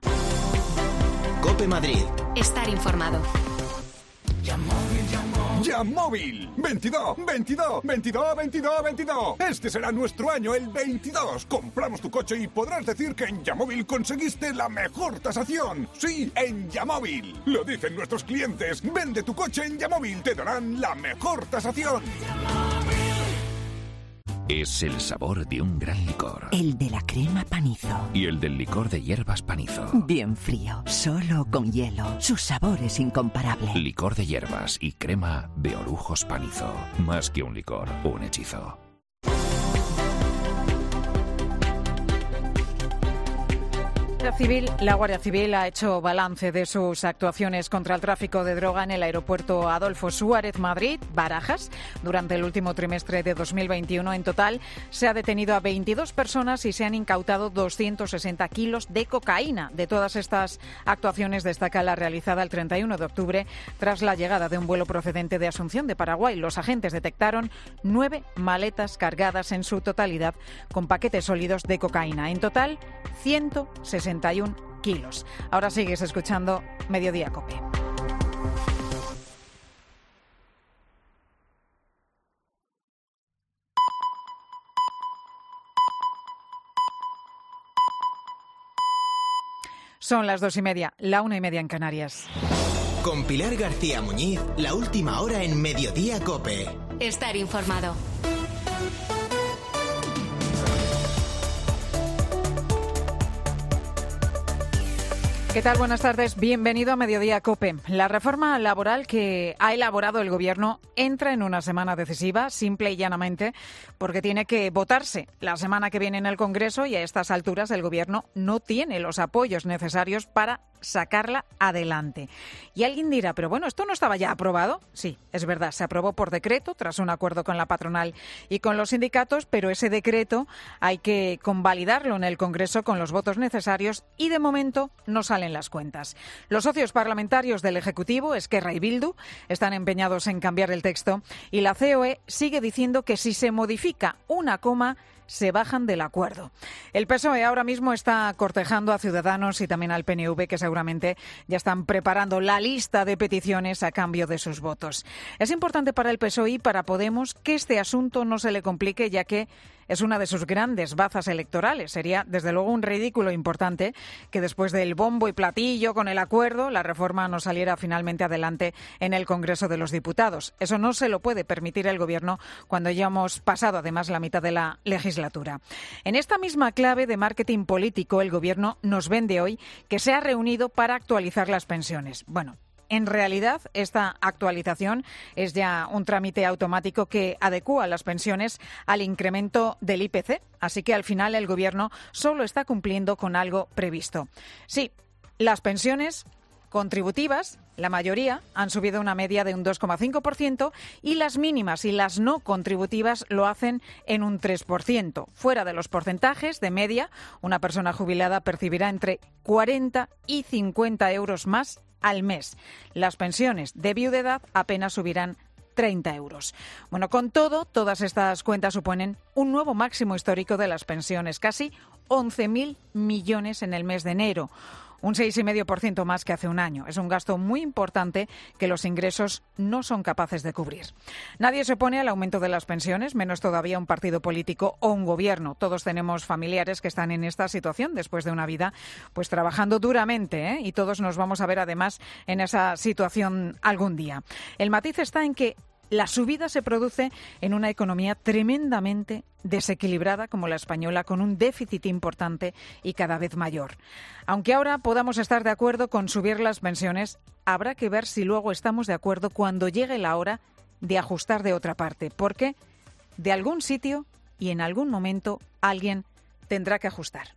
COPE Madrid. Estar informado. ¡Yamóvil! ¡veintidós, veintidós, veintidós, veintidós, veintidós! Este será nuestro año, el veintidós. Compramos tu coche y podrás decir que en Yamóvil conseguiste la mejor tasación. ¡Sí, en Yamóvil! Lo dicen nuestros clientes. Vende tu coche en Yamóvil. Te darán la mejor tasación. Es el sabor de un gran licor. El de la crema Panizo. Y el del licor de hierbas Panizo. Bien frío, solo con hielo. Su sabor es incomparable. Licor de hierbas y crema de Orujos Panizo. Más que un licor, un hechizo. Guardia Civil, la Guardia Civil ha hecho balance de sus actuaciones contra el tráfico de droga en el aeropuerto Adolfo Suárez Madrid, Barajas. Durante el último trimestre de dos mil veintiuno, en total, se ha detenido a veintidós personas y se han incautado doscientos sesenta kilos de cocaína. De todas estas actuaciones destaca la realizada el treinta y uno de octubre tras la llegada de un vuelo procedente de Asunción de Paraguay. Los agentes detectaron nueve maletas cargadas en su totalidad con paquetes sólidos de cocaína. En total, ciento sesenta y uno kilos. Ahora sigues escuchando Mediodía COPE. Son las dos y media, la una y media en Canarias. Con Pilar García Muñiz, la última hora en Mediodía COPE. Estar informado. ¿Qué tal? Buenas tardes. Bienvenido a Mediodía COPE. La reforma laboral que ha elaborado el Gobierno entra en una semana decisiva, simple y llanamente, porque tiene que votarse la semana que viene en el Congreso y a estas alturas el Gobierno no tiene los apoyos necesarios para sacarla adelante. Y alguien dirá, pero bueno, ¿esto no estaba ya aprobado? Sí, es verdad, se aprobó por decreto tras un acuerdo con la patronal y con los sindicatos, pero ese decreto hay que convalidarlo en el Congreso con los votos necesarios y de momento no salen las cuentas. Los socios parlamentarios del Ejecutivo, Esquerra y Bildu, están empeñados en cambiar el texto y la C O E sigue diciendo que si se modifica una coma, se bajan del acuerdo. El P S O E ahora mismo está cortejando a Ciudadanos y también al P N V, que seguramente ya están preparando la lista de peticiones a cambio de sus votos. Es importante para el P S O E y para Podemos que este asunto no se le complique, ya que es una de sus grandes bazas electorales. Sería, desde luego, un ridículo importante que después del bombo y platillo con el acuerdo, la reforma no saliera finalmente adelante en el Congreso de los Diputados. Eso no se lo puede permitir el Gobierno cuando ya hemos pasado, además, la mitad de la legislatura. En esta misma clave de marketing político, el Gobierno nos vende hoy que se ha reunido para actualizar las pensiones. Bueno, en realidad, esta actualización es ya un trámite automático que adecúa las pensiones al incremento del I P C, así que al final el Gobierno solo está cumpliendo con algo previsto. Sí, las pensiones contributivas, la mayoría, han subido una media de un dos coma cinco por ciento y las mínimas y las no contributivas lo hacen en un tres por ciento. Fuera de los porcentajes, de media, una persona jubilada percibirá entre cuarenta y cincuenta euros más al mes. Las pensiones de viudedad apenas subirán treinta euros. Bueno, con todo, todas estas cuentas suponen un nuevo máximo histórico de las pensiones, casi once mil millones en el mes de enero. Un seis coma cinco por ciento más que hace un año. Es un gasto muy importante que los ingresos no son capaces de cubrir. Nadie se opone al aumento de las pensiones, menos todavía un partido político o un gobierno. Todos tenemos familiares que están en esta situación después de una vida pues trabajando duramente, ¿eh? Y todos nos vamos a ver además en esa situación algún día. El matiz está en que la subida se produce en una economía tremendamente desequilibrada como la española, con un déficit importante y cada vez mayor. Aunque ahora podamos estar de acuerdo con subir las pensiones, habrá que ver si luego estamos de acuerdo cuando llegue la hora de ajustar de otra parte, porque de algún sitio y en algún momento alguien tendrá que ajustar.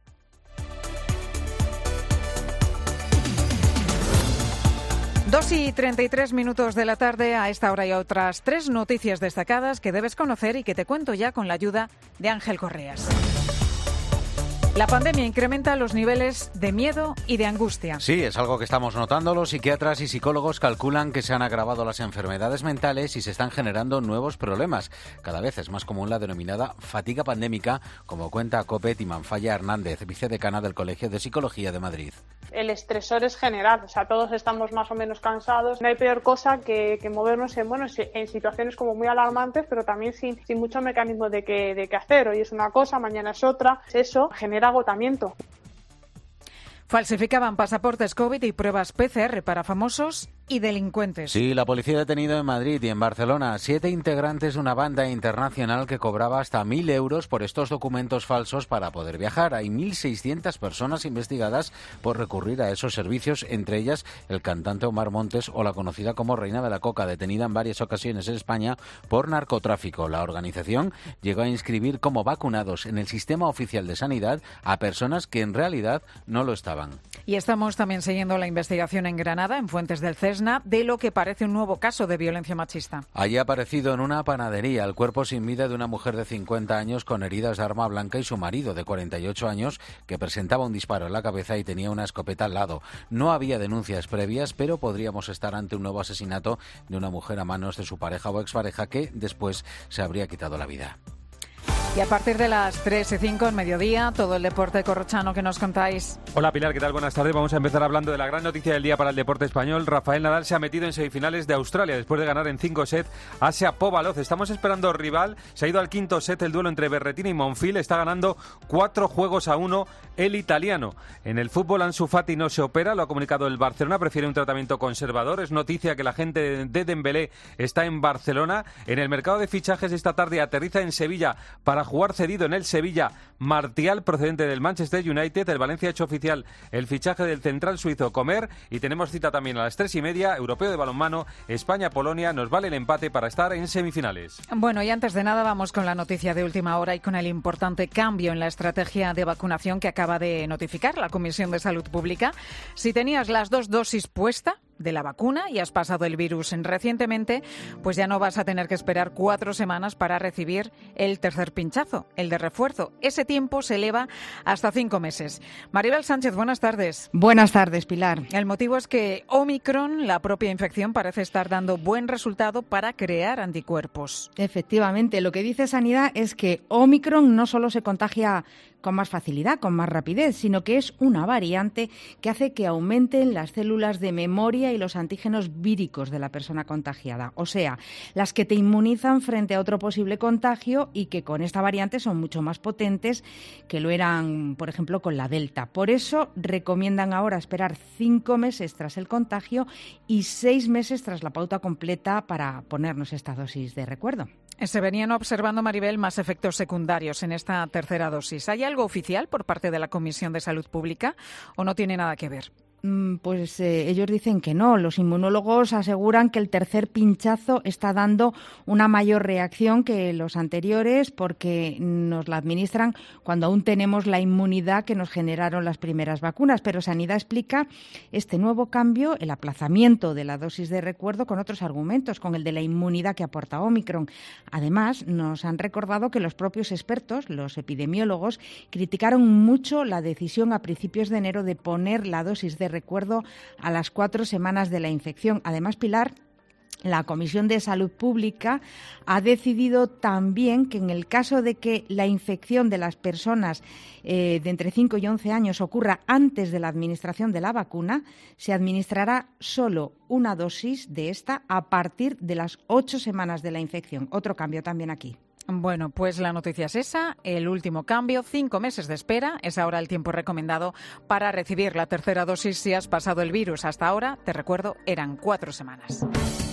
Dos y treinta y tres minutos de la tarde. A esta hora hay otras tres noticias destacadas que debes conocer y que te cuento ya con la ayuda de Ángel Correas. La pandemia incrementa los niveles de miedo y de angustia. Sí, es algo que estamos notando. Los psiquiatras y psicólogos calculan que se han agravado las enfermedades mentales y se están generando nuevos problemas. Cada vez es más común la denominada fatiga pandémica, como cuenta COPE Timanfaya Hernández, vicedecana del Colegio de Psicología de Madrid. El estresor es general, o sea, todos estamos más o menos cansados. No hay peor cosa que, que movernos en, bueno, en situaciones como muy alarmantes, pero también sin, sin mucho mecanismo de qué de qué hacer. Hoy es una cosa, mañana es otra. Eso genera agotamiento. Falsificaban pasaportes COVID y pruebas P C R para famosos y delincuentes. Sí, la policía ha detenido en Madrid y en Barcelona siete integrantes de una banda internacional que cobraba hasta mil euros por estos documentos falsos para poder viajar. Hay mil seiscientas personas investigadas por recurrir a esos servicios, entre ellas el cantante Omar Montes o la conocida como Reina de la Coca, detenida en varias ocasiones en España por narcotráfico. La organización llegó a inscribir como vacunados en el sistema oficial de sanidad a personas que en realidad no lo estaban. Y estamos también siguiendo la investigación en Granada, en Fuentes del Cesna, de lo que parece un nuevo caso de violencia machista. Allí ha aparecido en una panadería el cuerpo sin vida de una mujer de cincuenta años con heridas de arma blanca y su marido de cuarenta y ocho años que presentaba un disparo en la cabeza y tenía una escopeta al lado. No había denuncias previas, pero podríamos estar ante un nuevo asesinato de una mujer a manos de su pareja o expareja que después se habría quitado la vida. Y a partir de las tres y cinco en mediodía, todo el deporte corrochano que nos contáis. Hola Pilar, ¿qué tal? Buenas tardes. Vamos a empezar hablando de la gran noticia del día para el deporte español. Rafael Nadal se ha metido en semifinales de Australia después de ganar en cinco sets a Shapovalov. Estamos esperando rival. Se ha ido al quinto set el duelo entre Berrettini y Monfil. Está ganando cuatro juegos a uno el italiano. En el fútbol Ansu Fati no se opera, lo ha comunicado el Barcelona. Prefiere un tratamiento conservador. Es noticia que la gente de Dembélé está en Barcelona. En el mercado de fichajes esta tarde aterriza en Sevilla para jugar cedido en el Sevilla Martial, procedente del Manchester United. El Valencia ha hecho oficial el fichaje del central suizo Comer y tenemos cita también a las tres y media, europeo de balonmano, España-Polonia. Nos vale el empate para estar en semifinales. Bueno, y antes de nada vamos con la noticia de última hora y con el importante cambio en la estrategia de vacunación que acaba de notificar la Comisión de Salud Pública. Si tenías las dos dosis puestas de la vacuna y has pasado el virus recientemente, pues ya no vas a tener que esperar cuatro semanas para recibir el tercer pinchazo, el de refuerzo. Ese tiempo se eleva hasta cinco meses. Maribel Sánchez, buenas tardes. Buenas tardes, Pilar. El motivo es que Omicron, la propia infección, parece estar dando buen resultado para crear anticuerpos. Efectivamente, lo que dice Sanidad es que Omicron no solo se contagia con más facilidad, con más rapidez, sino que es una variante que hace que aumenten las células de memoria y los antígenos víricos de la persona contagiada, o sea, las que te inmunizan frente a otro posible contagio y que con esta variante son mucho más potentes que lo eran, por ejemplo, con la Delta. Por eso recomiendan ahora esperar cinco meses tras el contagio y seis meses tras la pauta completa para ponernos esta dosis de recuerdo. Se venían observando, Maribel, más efectos secundarios en esta tercera dosis. ¿Hay algo oficial por parte de la Comisión de Salud Pública o no tiene nada que ver? Pues eh, ellos dicen que no. Los inmunólogos aseguran que el tercer pinchazo está dando una mayor reacción que los anteriores porque nos la administran cuando aún tenemos la inmunidad que nos generaron las primeras vacunas. Pero Sanidad explica este nuevo cambio, el aplazamiento de la dosis de recuerdo, con otros argumentos, con el de la inmunidad que aporta Omicron. Además, nos han recordado que los propios expertos, los epidemiólogos, criticaron mucho la decisión a principios de enero de poner la dosis de recuerdo a las cuatro semanas de la infección. Además, Pilar, la Comisión de Salud Pública ha decidido también que en el caso de que la infección de las personas eh, de entre cinco y once años ocurra antes de la administración de la vacuna, se administrará solo una dosis de esta a partir de las ocho semanas de la infección. Otro cambio también aquí. Bueno, pues la noticia es esa, el último cambio, cinco meses de espera, es ahora el tiempo recomendado para recibir la tercera dosis si has pasado el virus. Hasta ahora, te recuerdo, eran cuatro semanas.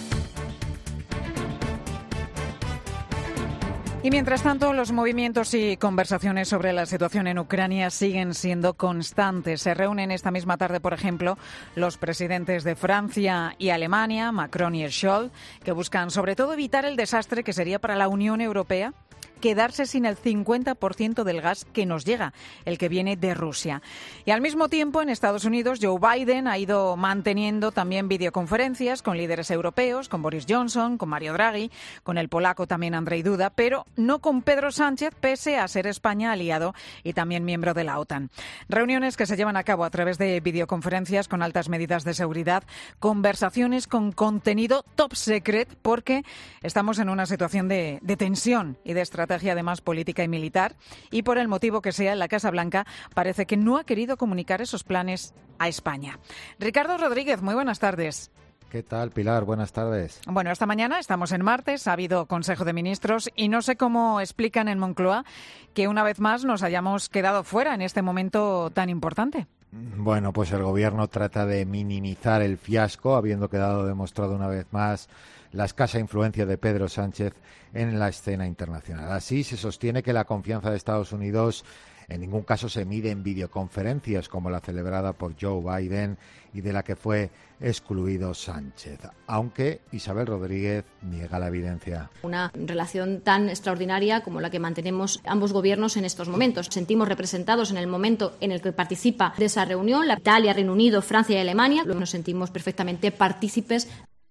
Y mientras tanto, los movimientos y conversaciones sobre la situación en Ucrania siguen siendo constantes. Se reúnen esta misma tarde, por ejemplo, los presidentes de Francia y Alemania, Macron y Scholz, que buscan sobre todo evitar el desastre que sería para la Unión Europea quedarse sin el cincuenta por ciento del gas que nos llega, el que viene de Rusia. Y al mismo tiempo, en Estados Unidos, Joe Biden ha ido manteniendo también videoconferencias con líderes europeos, con Boris Johnson, con Mario Draghi, con el polaco también Andrzej Duda, pero no con Pedro Sánchez, pese a ser España aliado y también miembro de la OTAN. Reuniones que se llevan a cabo a través de videoconferencias con altas medidas de seguridad, conversaciones con contenido top secret, porque estamos en una situación de, de tensión y de estrategia además política y militar, y por el motivo que sea, la Casa Blanca parece que no ha querido comunicar esos planes a España. Ricardo Rodríguez, muy buenas tardes. ¿Qué tal, Pilar? Buenas tardes. Bueno, esta mañana estamos en martes, ha habido Consejo de Ministros y no sé cómo explican en Moncloa que una vez más nos hayamos quedado fuera en este momento tan importante. Bueno, pues el gobierno trata de minimizar el fiasco, habiendo quedado demostrado una vez más la escasa influencia de Pedro Sánchez en la escena internacional. Así se sostiene que la confianza de Estados Unidos en ningún caso se mide en videoconferencias como la celebrada por Joe Biden y de la que fue excluido Sánchez, aunque Isabel Rodríguez niega la evidencia. Una relación tan extraordinaria como la que mantenemos ambos gobiernos en estos momentos. Sentimos representados en el momento en el que participa de esa reunión la Italia, Reino Unido, Francia y Alemania. Nos sentimos perfectamente partícipes.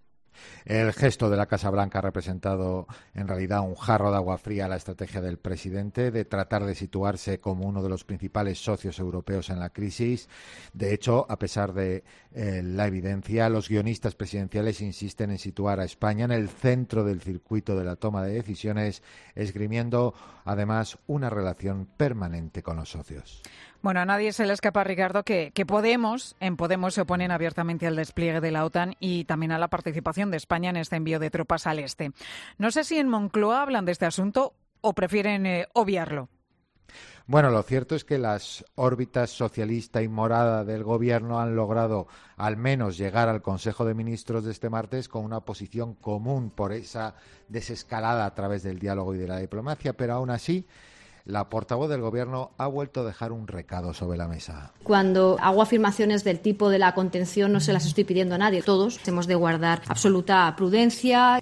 El gesto de la Casa Blanca ha representado en realidad un jarro de agua fría a la estrategia del presidente de tratar de situarse como uno de los principales socios europeos en la crisis. De hecho, a pesar de eh, la evidencia, los guionistas presidenciales insisten en situar a España en el centro del circuito de la toma de decisiones, esgrimiendo además una relación permanente con los socios. Bueno, a nadie se le escapa, Ricardo, que, que Podemos, en Podemos se oponen abiertamente al despliegue de la OTAN y también a la participación de España en este envío de tropas al este. No sé si en Moncloa hablan de este asunto o prefieren eh, obviarlo. Bueno, lo cierto es que las órbitas socialista y morada del Gobierno han logrado al menos llegar al Consejo de Ministros de este martes con una posición común por esa desescalada a través del diálogo y de la diplomacia, pero aún así la portavoz del Gobierno ha vuelto a dejar un recado sobre la mesa. Cuando hago afirmaciones del tipo de la contención no se las estoy pidiendo a nadie. Todos hemos de guardar absoluta prudencia.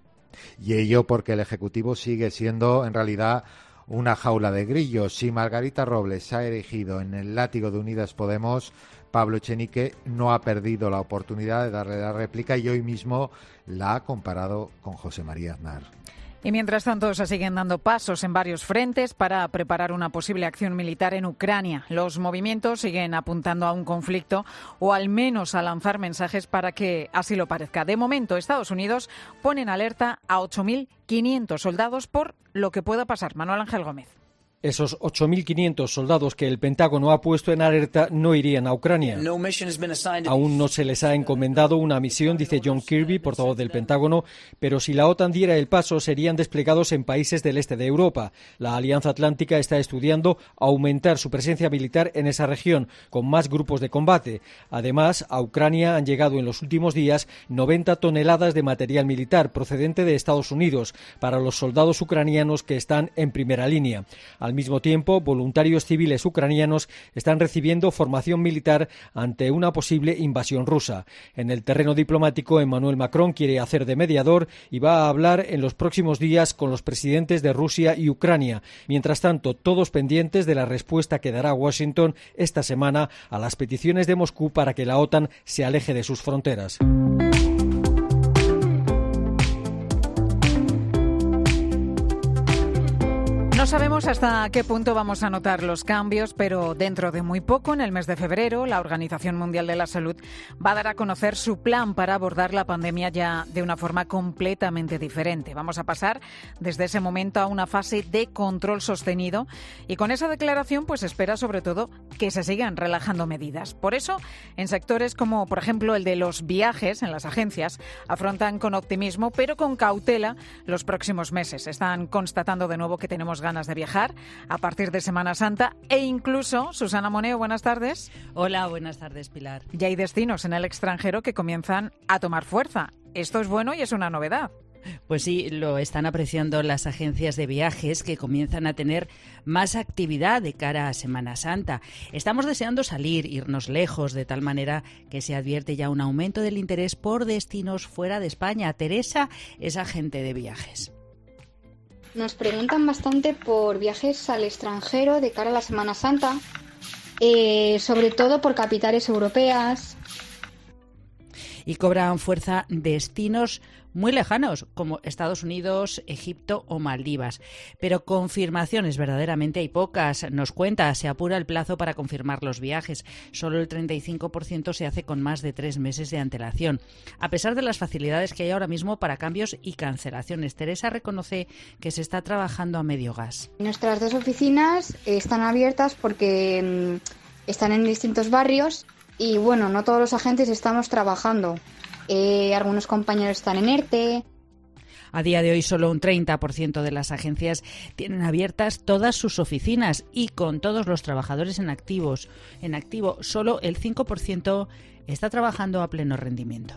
Y ello porque el Ejecutivo sigue siendo en realidad una jaula de grillos. Si Margarita Robles se ha erigido en el látigo de Unidas Podemos, Pablo Echenique no ha perdido la oportunidad de darle la réplica y hoy mismo la ha comparado con José María Aznar. Y mientras tanto se siguen dando pasos en varios frentes para preparar una posible acción militar en Ucrania. Los movimientos siguen apuntando a un conflicto o al menos a lanzar mensajes para que así lo parezca. De momento, Estados Unidos pone en alerta a ocho mil quinientos soldados por lo que pueda pasar. Manuel Ángel Gómez. Esos ocho mil quinientos soldados que el Pentágono ha puesto en alerta no irían a Ucrania. Aún no se les ha encomendado una misión, dice John Kirby, portavoz del Pentágono, pero si la OTAN diera el paso serían desplegados en países del este de Europa. La Alianza Atlántica está estudiando aumentar su presencia militar en esa región, con más grupos de combate. Además, a Ucrania han llegado en los últimos días noventa toneladas de material militar procedente de Estados Unidos para los soldados ucranianos que están en primera línea. Al mismo tiempo, voluntarios civiles ucranianos están recibiendo formación militar ante una posible invasión rusa. En el terreno diplomático, Emmanuel Macron quiere hacer de mediador y va a hablar en los próximos días con los presidentes de Rusia y Ucrania. Mientras tanto, todos pendientes de la respuesta que dará Washington esta semana a las peticiones de Moscú para que la OTAN se aleje de sus fronteras. No sabemos hasta qué punto vamos a notar los cambios, pero dentro de muy poco, en el mes de febrero, la Organización Mundial de la Salud va a dar a conocer su plan para abordar la pandemia ya de una forma completamente diferente. Vamos a pasar desde ese momento a una fase de control sostenido y con esa declaración pues espera sobre todo que se sigan relajando medidas. Por eso, en sectores como por ejemplo el de los viajes en las agencias, afrontan con optimismo pero con cautela los próximos meses. Están constatando de nuevo que tenemos ganas de viajar a partir de Semana Santa e incluso, Susana Moneo, buenas tardes. Hola, buenas tardes, Pilar. Ya hay destinos en el extranjero que comienzan a tomar fuerza. Esto es bueno y es una novedad. Pues sí, lo están apreciando las agencias de viajes que comienzan a tener más actividad de cara a Semana Santa. Estamos deseando salir, irnos lejos, de tal manera que se advierte ya un aumento del interés por destinos fuera de España. Teresa es agente de viajes. Nos preguntan bastante por viajes al extranjero de cara a la Semana Santa, eh, sobre todo por capitales europeas. Y cobran fuerza destinos muy lejanos, como Estados Unidos, Egipto o Maldivas. Pero confirmaciones verdaderamente hay pocas. Nos cuenta, se apura el plazo para confirmar los viajes. Solo el treinta y cinco por ciento se hace con más de tres meses de antelación. A pesar de las facilidades que hay ahora mismo para cambios y cancelaciones, Teresa reconoce que se está trabajando a medio gas. Nuestras dos oficinas están abiertas porque mmm, están en distintos barrios y, bueno, no todos los agentes estamos trabajando. Eh, algunos compañeros están en ERTE. A día de hoy solo un treinta por ciento de las agencias tienen abiertas todas sus oficinas y con todos los trabajadores en activos, en activo, solo el cinco por ciento está trabajando a pleno rendimiento.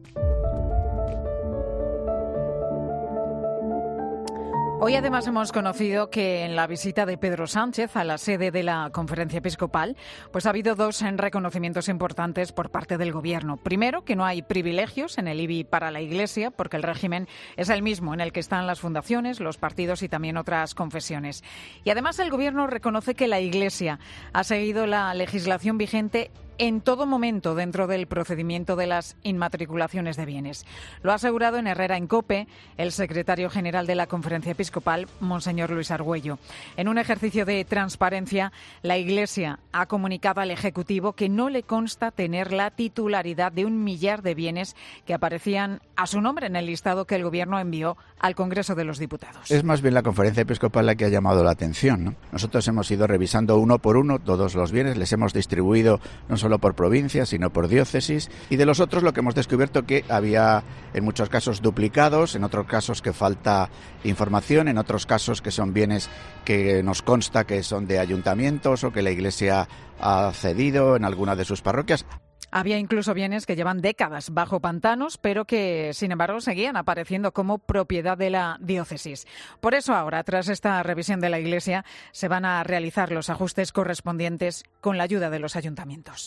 Hoy además hemos conocido que en la visita de Pedro Sánchez a la sede de la Conferencia Episcopal, pues ha habido dos reconocimientos importantes por parte del Gobierno. Primero, que no hay privilegios en el I B I para la Iglesia, porque el régimen es el mismo en el que están las fundaciones, los partidos y también otras confesiones. Y además el Gobierno reconoce que la Iglesia ha seguido la legislación vigente en todo momento dentro del procedimiento de las inmatriculaciones de bienes. Lo ha asegurado en Herrera en COPE el secretario general de la Conferencia Episcopal, Monseñor Luis Argüello. En un ejercicio de transparencia, la Iglesia ha comunicado al Ejecutivo que no le consta tener la titularidad de un millar de bienes que aparecían a su nombre en el listado que el Gobierno envió al Congreso de los Diputados. Es más bien la Conferencia Episcopal la que ha llamado la atención, ¿no? Nosotros hemos ido revisando uno por uno todos los bienes, les hemos distribuido no solo por provincias, sino por diócesis, y de los otros lo que hemos descubierto que había en muchos casos duplicados, en otros casos que falta información, en otros casos que son bienes que nos consta que son de ayuntamientos o que la Iglesia ha cedido en alguna de sus parroquias. Había incluso bienes que llevan décadas bajo pantanos, pero que, sin embargo, seguían apareciendo como propiedad de la diócesis. Por eso ahora, tras esta revisión de la Iglesia, se van a realizar los ajustes correspondientes con la ayuda de los ayuntamientos.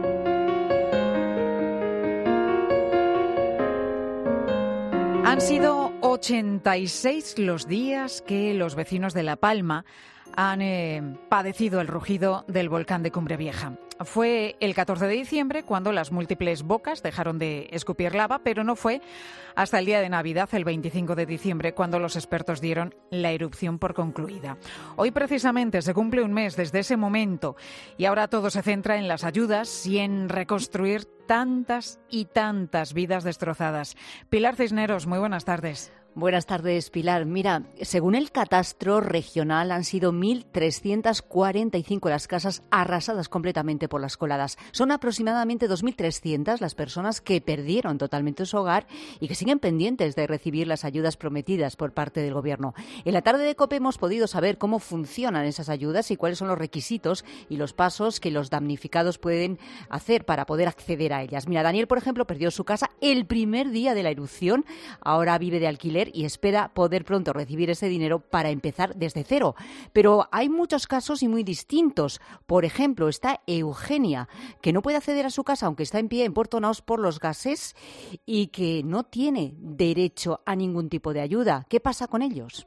Han sido ochenta y seis los días que los vecinos de La Palma han eh, padecido el rugido del volcán de Cumbre Vieja. Fue el catorce de diciembre cuando las múltiples bocas dejaron de escupir lava, pero no fue hasta el día de Navidad, el veinticinco de diciembre, cuando los expertos dieron la erupción por concluida. Hoy precisamente se cumple un mes desde ese momento y ahora todo se centra en las ayudas y en reconstruir tantas y tantas vidas destrozadas. Pilar Cisneros, muy buenas tardes. Buenas tardes, Pilar. Mira, según el catastro regional, han sido mil trescientas cuarenta y cinco las casas arrasadas completamente por las coladas. Son aproximadamente dos mil trescientas las personas que perdieron totalmente su hogar y que siguen pendientes de recibir las ayudas prometidas por parte del Gobierno. En la tarde de COPE hemos podido saber cómo funcionan esas ayudas y cuáles son los requisitos y los pasos que los damnificados pueden hacer para poder acceder a ellas. Mira, Daniel, por ejemplo, perdió su casa el primer día de la erupción. Ahora vive de alquiler y espera poder pronto recibir ese dinero para empezar desde cero. Pero hay muchos casos y muy distintos. Por ejemplo, está Eugenia, que no puede acceder a su casa aunque está en pie en Puerto Naos por los gases y que no tiene derecho a ningún tipo de ayuda. ¿Qué pasa con ellos?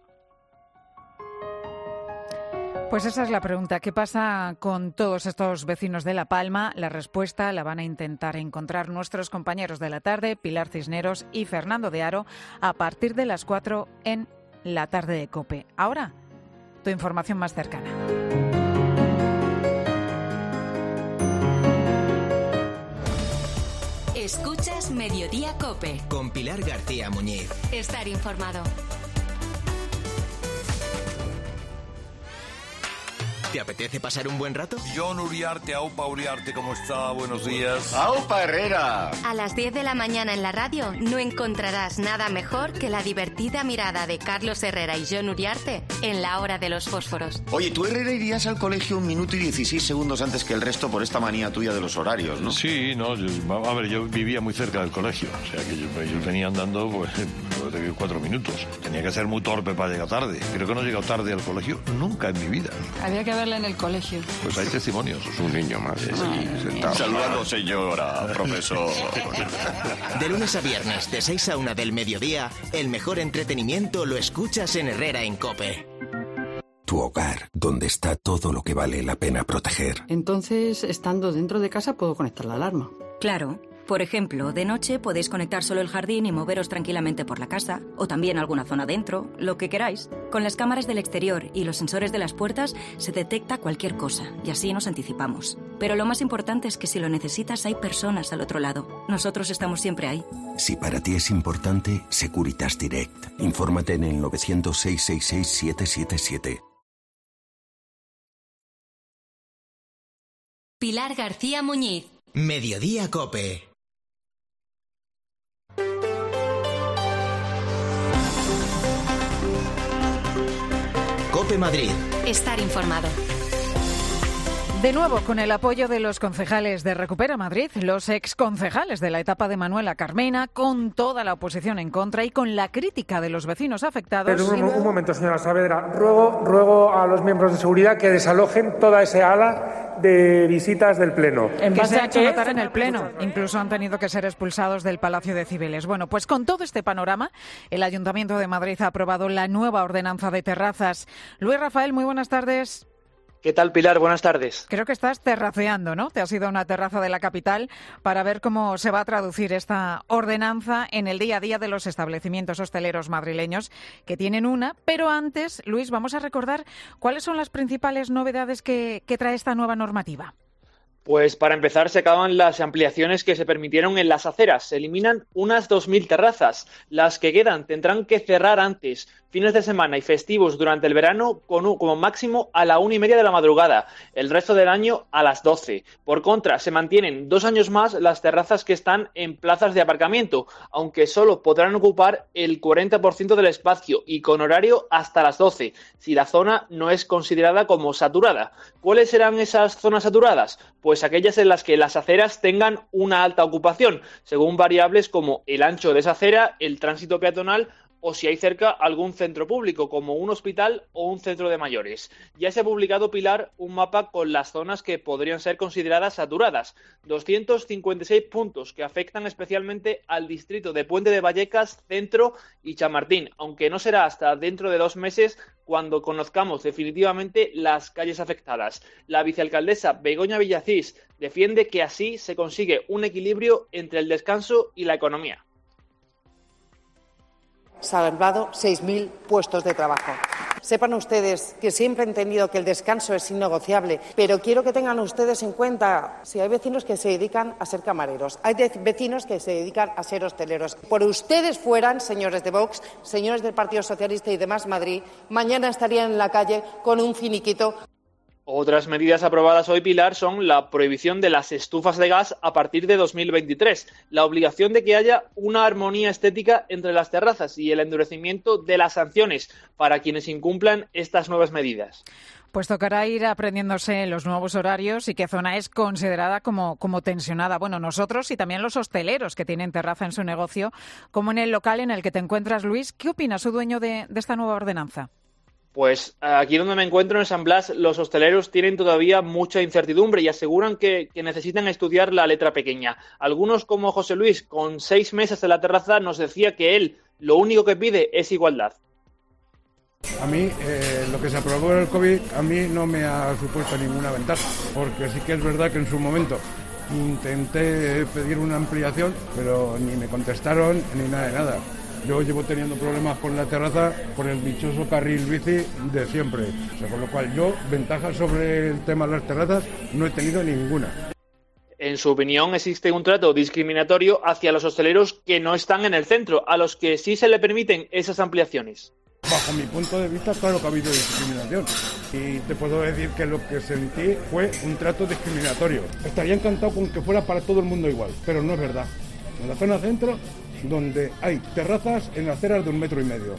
Pues esa es la pregunta. ¿Qué pasa con todos estos vecinos de La Palma? La respuesta la van a intentar encontrar nuestros compañeros de la tarde, Pilar Cisneros y Fernando de Aro, a partir de las cuatro en La Tarde de COPE. Ahora, tu información más cercana. Escuchas Mediodía COPE. Con Pilar García Muñiz. Estar informado. ¿Te apetece pasar un buen rato? John Uriarte, Aupa Uriarte, ¿cómo está? Buenos días. ¡Aupa Herrera! A las diez de la mañana en la radio no encontrarás nada mejor que la divertida mirada de Carlos Herrera y John Uriarte en la hora de los fósforos. Oye, tú, Herrera, irías al colegio un minuto y dieciséis segundos antes que el resto por esta manía tuya de los horarios, ¿no? Sí, no, yo, a ver, yo vivía muy cerca del colegio, o sea que yo, yo venía andando pues cuatro minutos. Tenía que ser muy torpe para llegar tarde. Creo que no he llegado tarde al colegio nunca en mi vida. Había que verla en el colegio. Pues hay testimonios. Es un niño más. Sí, sentado. Saludando, señora, profesor. De lunes a viernes, de seis a una del mediodía, el mejor entretenimiento lo escuchas en Herrera en COPE. Tu hogar, donde está todo lo que vale la pena proteger. Entonces, estando dentro de casa, puedo conectar la alarma. Claro. Por ejemplo, de noche podéis conectar solo el jardín y moveros tranquilamente por la casa, o también alguna zona dentro, lo que queráis. Con las cámaras del exterior y los sensores de las puertas se detecta cualquier cosa, y así nos anticipamos. Pero lo más importante es que si lo necesitas hay personas al otro lado. Nosotros estamos siempre ahí. Si para ti es importante, Securitas Direct. Infórmate en el nueve cero cero, seis seis seis, siete siete siete. Pilar García Muñiz. Mediodía COPE. COPE Madrid. Estar informado. De nuevo, con el apoyo de los concejales de Recupera Madrid, los exconcejales de la etapa de Manuela Carmena, con toda la oposición en contra y con la crítica de los vecinos afectados. Pero un, un momento, señora Saavedra. Ruego, ruego a los miembros de seguridad que desalojen toda esa ala de visitas del Pleno. En que se ha hecho notar en el Pleno. Incluso han tenido que ser expulsados del Palacio de Cibeles. Bueno, pues con todo este panorama, el Ayuntamiento de Madrid ha aprobado la nueva ordenanza de terrazas. Luis Rafael, muy buenas tardes. ¿Qué tal, Pilar? Buenas tardes. Creo que estás terraceando, ¿no? Te has ido a una terraza de la capital para ver cómo se va a traducir esta ordenanza en el día a día de los establecimientos hosteleros madrileños, que tienen una. Pero antes, Luis, vamos a recordar cuáles son las principales novedades que, que trae esta nueva normativa. Pues para empezar se acaban las ampliaciones que se permitieron en las aceras. Se eliminan unas dos mil terrazas. Las que quedan tendrán que cerrar antes, fines de semana y festivos durante el verano, con un, como máximo a la una y media de la madrugada. El resto del año a las doce. Por contra, se mantienen dos años más las terrazas que están en plazas de aparcamiento, aunque solo podrán ocupar el cuarenta por ciento del espacio y con horario hasta las doce, si la zona no es considerada como saturada. ¿Cuáles serán esas zonas saturadas? Pues aquellas en las que las aceras tengan una alta ocupación, según variables como el ancho de esa acera, el tránsito peatonal o si hay cerca algún centro público, como un hospital o un centro de mayores. Ya se ha publicado, Pilar, un mapa con las zonas que podrían ser consideradas saturadas. doscientos cincuenta y seis puntos que afectan especialmente al distrito de Puente de Vallecas, Centro y Chamartín, aunque no será hasta dentro de dos meses cuando conozcamos definitivamente las calles afectadas. La vicealcaldesa Begoña Villacís defiende que así se consigue un equilibrio entre el descanso y la economía. Salvado seis mil puestos de trabajo. Sepan ustedes que siempre he entendido que el descanso es innegociable, pero quiero que tengan ustedes en cuenta si hay vecinos que se dedican a ser camareros, hay vecinos que se dedican a ser hosteleros. Por ustedes fueran, señores de Vox, señores del Partido Socialista y demás Madrid, mañana estarían en la calle con un finiquito. Otras medidas aprobadas hoy, Pilar, son la prohibición de las estufas de gas a partir de dos mil veintitrés, la obligación de que haya una armonía estética entre las terrazas y el endurecimiento de las sanciones para quienes incumplan estas nuevas medidas. Pues tocará ir aprendiéndose los nuevos horarios y qué zona es considerada como, como tensionada. Bueno, nosotros y también los hosteleros que tienen terraza en su negocio, como en el local en el que te encuentras, Luis. ¿Qué opina su dueño de, de esta nueva ordenanza? Pues aquí donde me encuentro, en San Blas, los hosteleros tienen todavía mucha incertidumbre y aseguran que, que necesitan estudiar la letra pequeña. Algunos, como José Luis, con seis meses en la terraza, nos decía que él lo único que pide es igualdad. A mí, eh, lo que se aprobó en el COVID, a mí no me ha supuesto ninguna ventaja, porque sí que es verdad que en su momento intenté pedir una ampliación, pero ni me contestaron ni nada de nada. Yo llevo teniendo problemas con la terraza por el dichoso carril bici de siempre. O sea, con lo cual yo, ventajas sobre el tema de las terrazas, no he tenido ninguna. En su opinión, existe un trato discriminatorio hacia los hosteleros que no están en el centro, a los que sí se le permiten esas ampliaciones. Bajo mi punto de vista, claro que ha habido discriminación. Y te puedo decir que lo que sentí fue un trato discriminatorio. Estaría encantado con que fuera para todo el mundo igual, pero no es verdad. En la zona centro, donde hay terrazas en aceras de un metro y medio.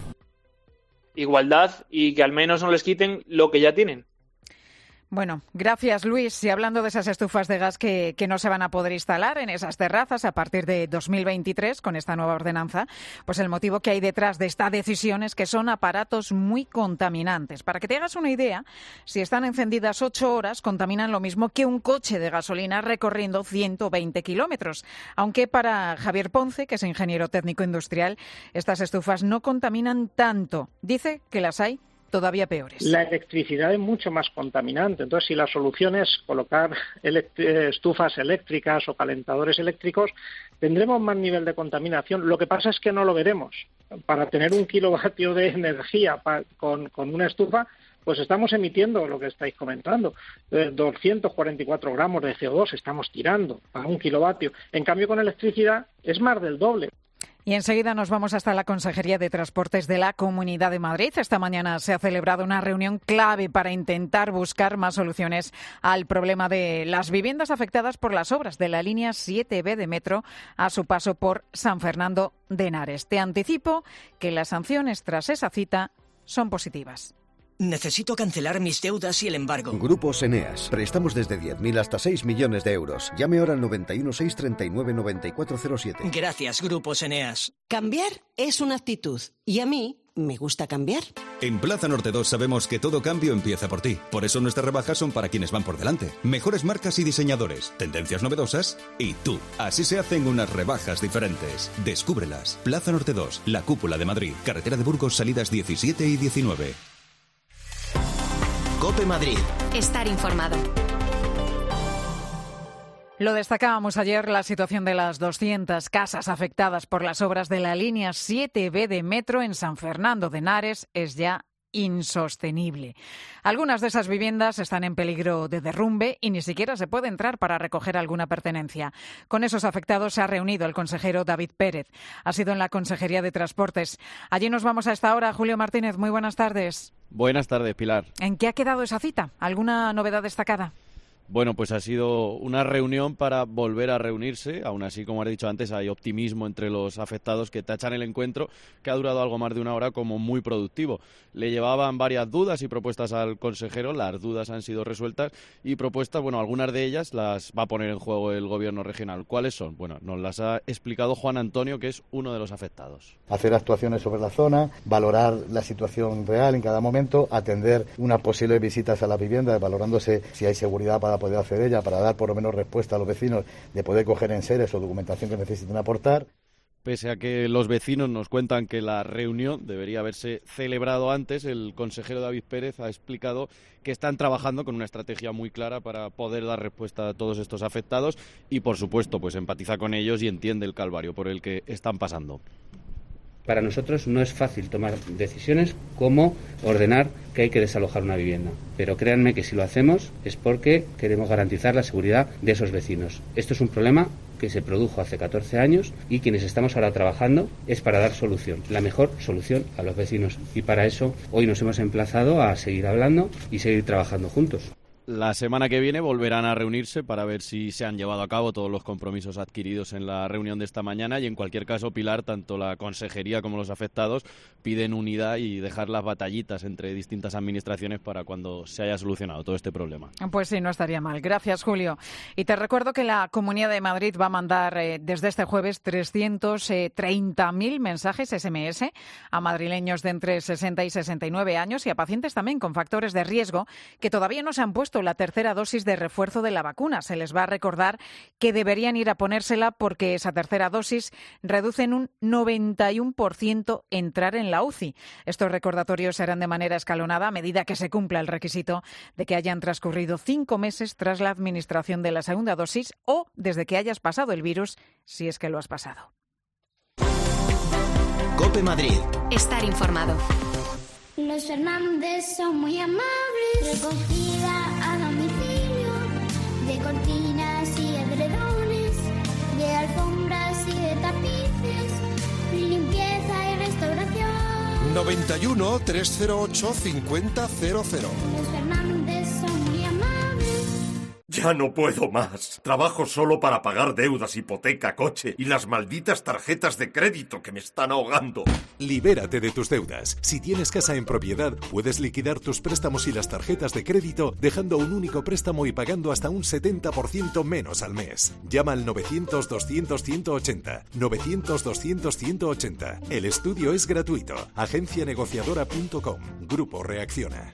Igualdad y que al menos no les quiten lo que ya tienen. Bueno, gracias, Luis. Y hablando de esas estufas de gas que, que no se van a poder instalar en esas terrazas a partir de dos mil veintitrés con esta nueva ordenanza, pues el motivo que hay detrás de esta decisión es que son aparatos muy contaminantes. Para que te hagas una idea, si están encendidas ocho horas, contaminan lo mismo que un coche de gasolina recorriendo ciento veinte kilómetros. Aunque para Javier Ponce, que es ingeniero técnico industrial, estas estufas no contaminan tanto. Dice que las hay todavía peores. La electricidad es mucho más contaminante. Entonces, si la solución es colocar elect- estufas eléctricas o calentadores eléctricos, tendremos más nivel de contaminación. Lo que pasa es que no lo veremos. Para tener un kilovatio de energía pa- con, con una estufa, pues estamos emitiendo lo que estáis comentando. Eh, doscientos cuarenta y cuatro gramos de C O dos estamos tirando para un kilovatio. En cambio, con electricidad es más del doble. Y enseguida nos vamos hasta la Consejería de Transportes de la Comunidad de Madrid. Esta mañana se ha celebrado una reunión clave para intentar buscar más soluciones al problema de las viviendas afectadas por las obras de la línea siete B de metro a su paso por San Fernando de Henares. Te anticipo que las sanciones tras esa cita son positivas. Necesito cancelar mis deudas y el embargo. Grupos Eneas. Préstamos desde diez mil hasta seis millones de euros. Llame ahora al noventa y uno seis treinta y nueve noventa y cuatro cero siete. Gracias, Grupos Eneas. Cambiar es una actitud. Y a mí me gusta cambiar. En Plaza Norte dos sabemos que todo cambio empieza por ti. Por eso nuestras rebajas son para quienes van por delante. Mejores marcas y diseñadores, tendencias novedosas y tú. Así se hacen unas rebajas diferentes. Descúbrelas. Plaza Norte dos, la cúpula de Madrid. Carretera de Burgos, salidas diecisiete y diecinueve. COPE Madrid. Estar informado. Lo destacábamos ayer, la situación de las doscientas casas afectadas por las obras de la línea siete B de metro en San Fernando de Henares es ya insostenible. Algunas de esas viviendas están en peligro de derrumbe y ni siquiera se puede entrar para recoger alguna pertenencia. Con esos afectados se ha reunido el consejero David Pérez. Ha sido en la Consejería de Transportes. Allí nos vamos a esta hora. Julio Martínez, muy buenas tardes. Buenas tardes, Pilar. ¿En qué ha quedado esa cita? ¿Alguna novedad destacada? Bueno, pues ha sido una reunión para volver a reunirse. Aún así, como has dicho antes, hay optimismo entre los afectados que tachan el encuentro, que ha durado algo más de una hora, como muy productivo. Le llevaban varias dudas y propuestas al consejero. Las dudas han sido resueltas y propuestas, bueno, algunas de ellas las va a poner en juego el gobierno regional. ¿Cuáles son? Bueno, nos las ha explicado Juan Antonio, que es uno de los afectados. Hacer actuaciones sobre la zona, valorar la situación real en cada momento, atender unas posibles visitas a las viviendas, valorándose si hay seguridad para poder hacer ella, para dar por lo menos respuesta a los vecinos de poder coger en seres o documentación que necesiten aportar. Pese a que los vecinos nos cuentan que la reunión debería haberse celebrado antes, el consejero David Pérez ha explicado que están trabajando con una estrategia muy clara para poder dar respuesta a todos estos afectados y, por supuesto, pues empatiza con ellos y entiende el calvario por el que están pasando. Para nosotros no es fácil tomar decisiones como ordenar que hay que desalojar una vivienda, pero créanme que si lo hacemos es porque queremos garantizar la seguridad de esos vecinos. Esto es un problema que se produjo hace catorce años y quienes estamos ahora trabajando es para dar solución, la mejor solución a los vecinos, y para eso hoy nos hemos emplazado a seguir hablando y seguir trabajando juntos. La semana que viene volverán a reunirse para ver si se han llevado a cabo todos los compromisos adquiridos en la reunión de esta mañana y, en cualquier caso, Pilar, tanto la consejería como los afectados piden unidad y dejar las batallitas entre distintas administraciones para cuando se haya solucionado todo este problema. Pues sí, no estaría mal. Gracias, Julio. Y te recuerdo que la Comunidad de Madrid va a mandar eh, desde este jueves trescientos treinta mil mensajes ese eme ese a madrileños de entre sesenta y sesenta y nueve años y a pacientes también con factores de riesgo que todavía no se han puesto la tercera dosis de refuerzo de la vacuna. Se les va a recordar que deberían ir a ponérsela porque esa tercera dosis reduce en un noventa y uno por ciento entrar en la U C I. Estos recordatorios se harán de manera escalonada a medida que se cumpla el requisito de que hayan transcurrido cinco meses tras la administración de la segunda dosis o desde que hayas pasado el virus, si es que lo has pasado. COPE Madrid. Estar informado. Los Fernández son muy amables. Recogida a domicilio de cortinas y edredones, de alfombras y de tapices, limpieza y restauración. noventa y uno, trescientos ocho, cincuenta cero cero. Los Fernández son muy amables. Ya no puedo más. Trabajo solo para pagar deudas, hipoteca, coche y las malditas tarjetas de crédito que me están ahogando. Libérate de tus deudas. Si tienes casa en propiedad, puedes liquidar tus préstamos y las tarjetas de crédito dejando un único préstamo y pagando hasta un setenta por ciento menos al mes. Llama al novecientos, doscientos, ciento ochenta. novecientos, doscientos, ciento ochenta. El estudio es gratuito. agencia negociadora punto com. Grupo Reacciona.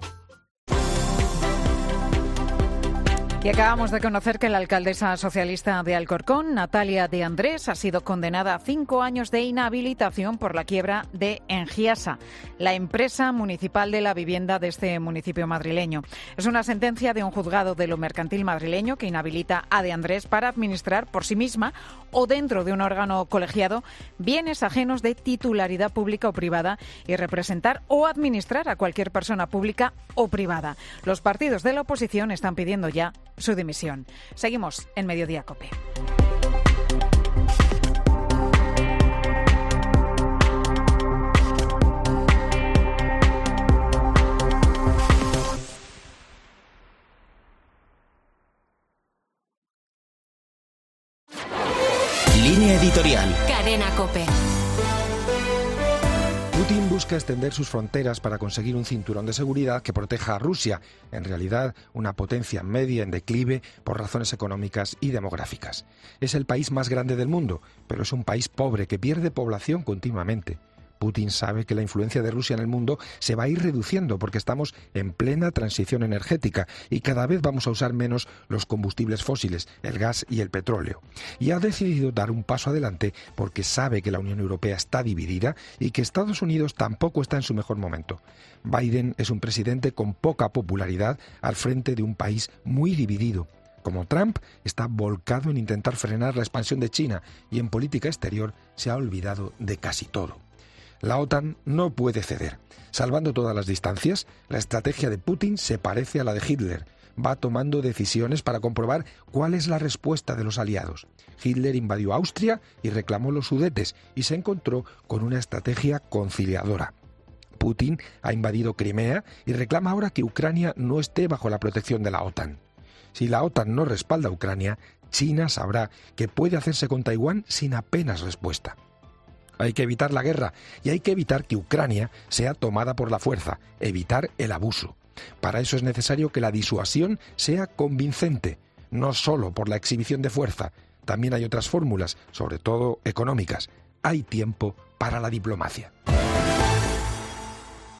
Y acabamos de conocer que la alcaldesa socialista de Alcorcón, Natalia de Andrés, ha sido condenada a cinco años de inhabilitación por la quiebra de Engiasa, la empresa municipal de la vivienda de este municipio madrileño. Es una sentencia de un juzgado de lo mercantil madrileño que inhabilita a de Andrés para administrar por sí misma o dentro de un órgano colegiado bienes ajenos de titularidad pública o privada y representar o administrar a cualquier persona pública o privada. Los partidos de la oposición están pidiendo ya su dimisión. Seguimos en Mediodía COPE. Línea editorial. Cadena COPE. Putin busca extender sus fronteras para conseguir un cinturón de seguridad que proteja a Rusia, en realidad una potencia media en declive por razones económicas y demográficas. Es el país más grande del mundo, pero es un país pobre que pierde población continuamente. Putin sabe que la influencia de Rusia en el mundo se va a ir reduciendo porque estamos en plena transición energética y cada vez vamos a usar menos los combustibles fósiles, el gas y el petróleo. Y ha decidido dar un paso adelante porque sabe que la Unión Europea está dividida y que Estados Unidos tampoco está en su mejor momento. Biden es un presidente con poca popularidad al frente de un país muy dividido. Como Trump, está volcado en intentar frenar la expansión de China y en política exterior se ha olvidado de casi todo. La OTAN no puede ceder. Salvando todas las distancias, la estrategia de Putin se parece a la de Hitler. Va tomando decisiones para comprobar cuál es la respuesta de los aliados. Hitler invadió Austria y reclamó los Sudetes y se encontró con una estrategia conciliadora. Putin ha invadido Crimea y reclama ahora que Ucrania no esté bajo la protección de la OTAN. Si la OTAN no respalda a Ucrania, China sabrá que puede hacerse con Taiwán sin apenas respuesta. Hay que evitar la guerra y hay que evitar que Ucrania sea tomada por la fuerza, evitar el abuso. Para eso es necesario que la disuasión sea convincente, no solo por la exhibición de fuerza. También hay otras fórmulas, sobre todo económicas. Hay tiempo para la diplomacia.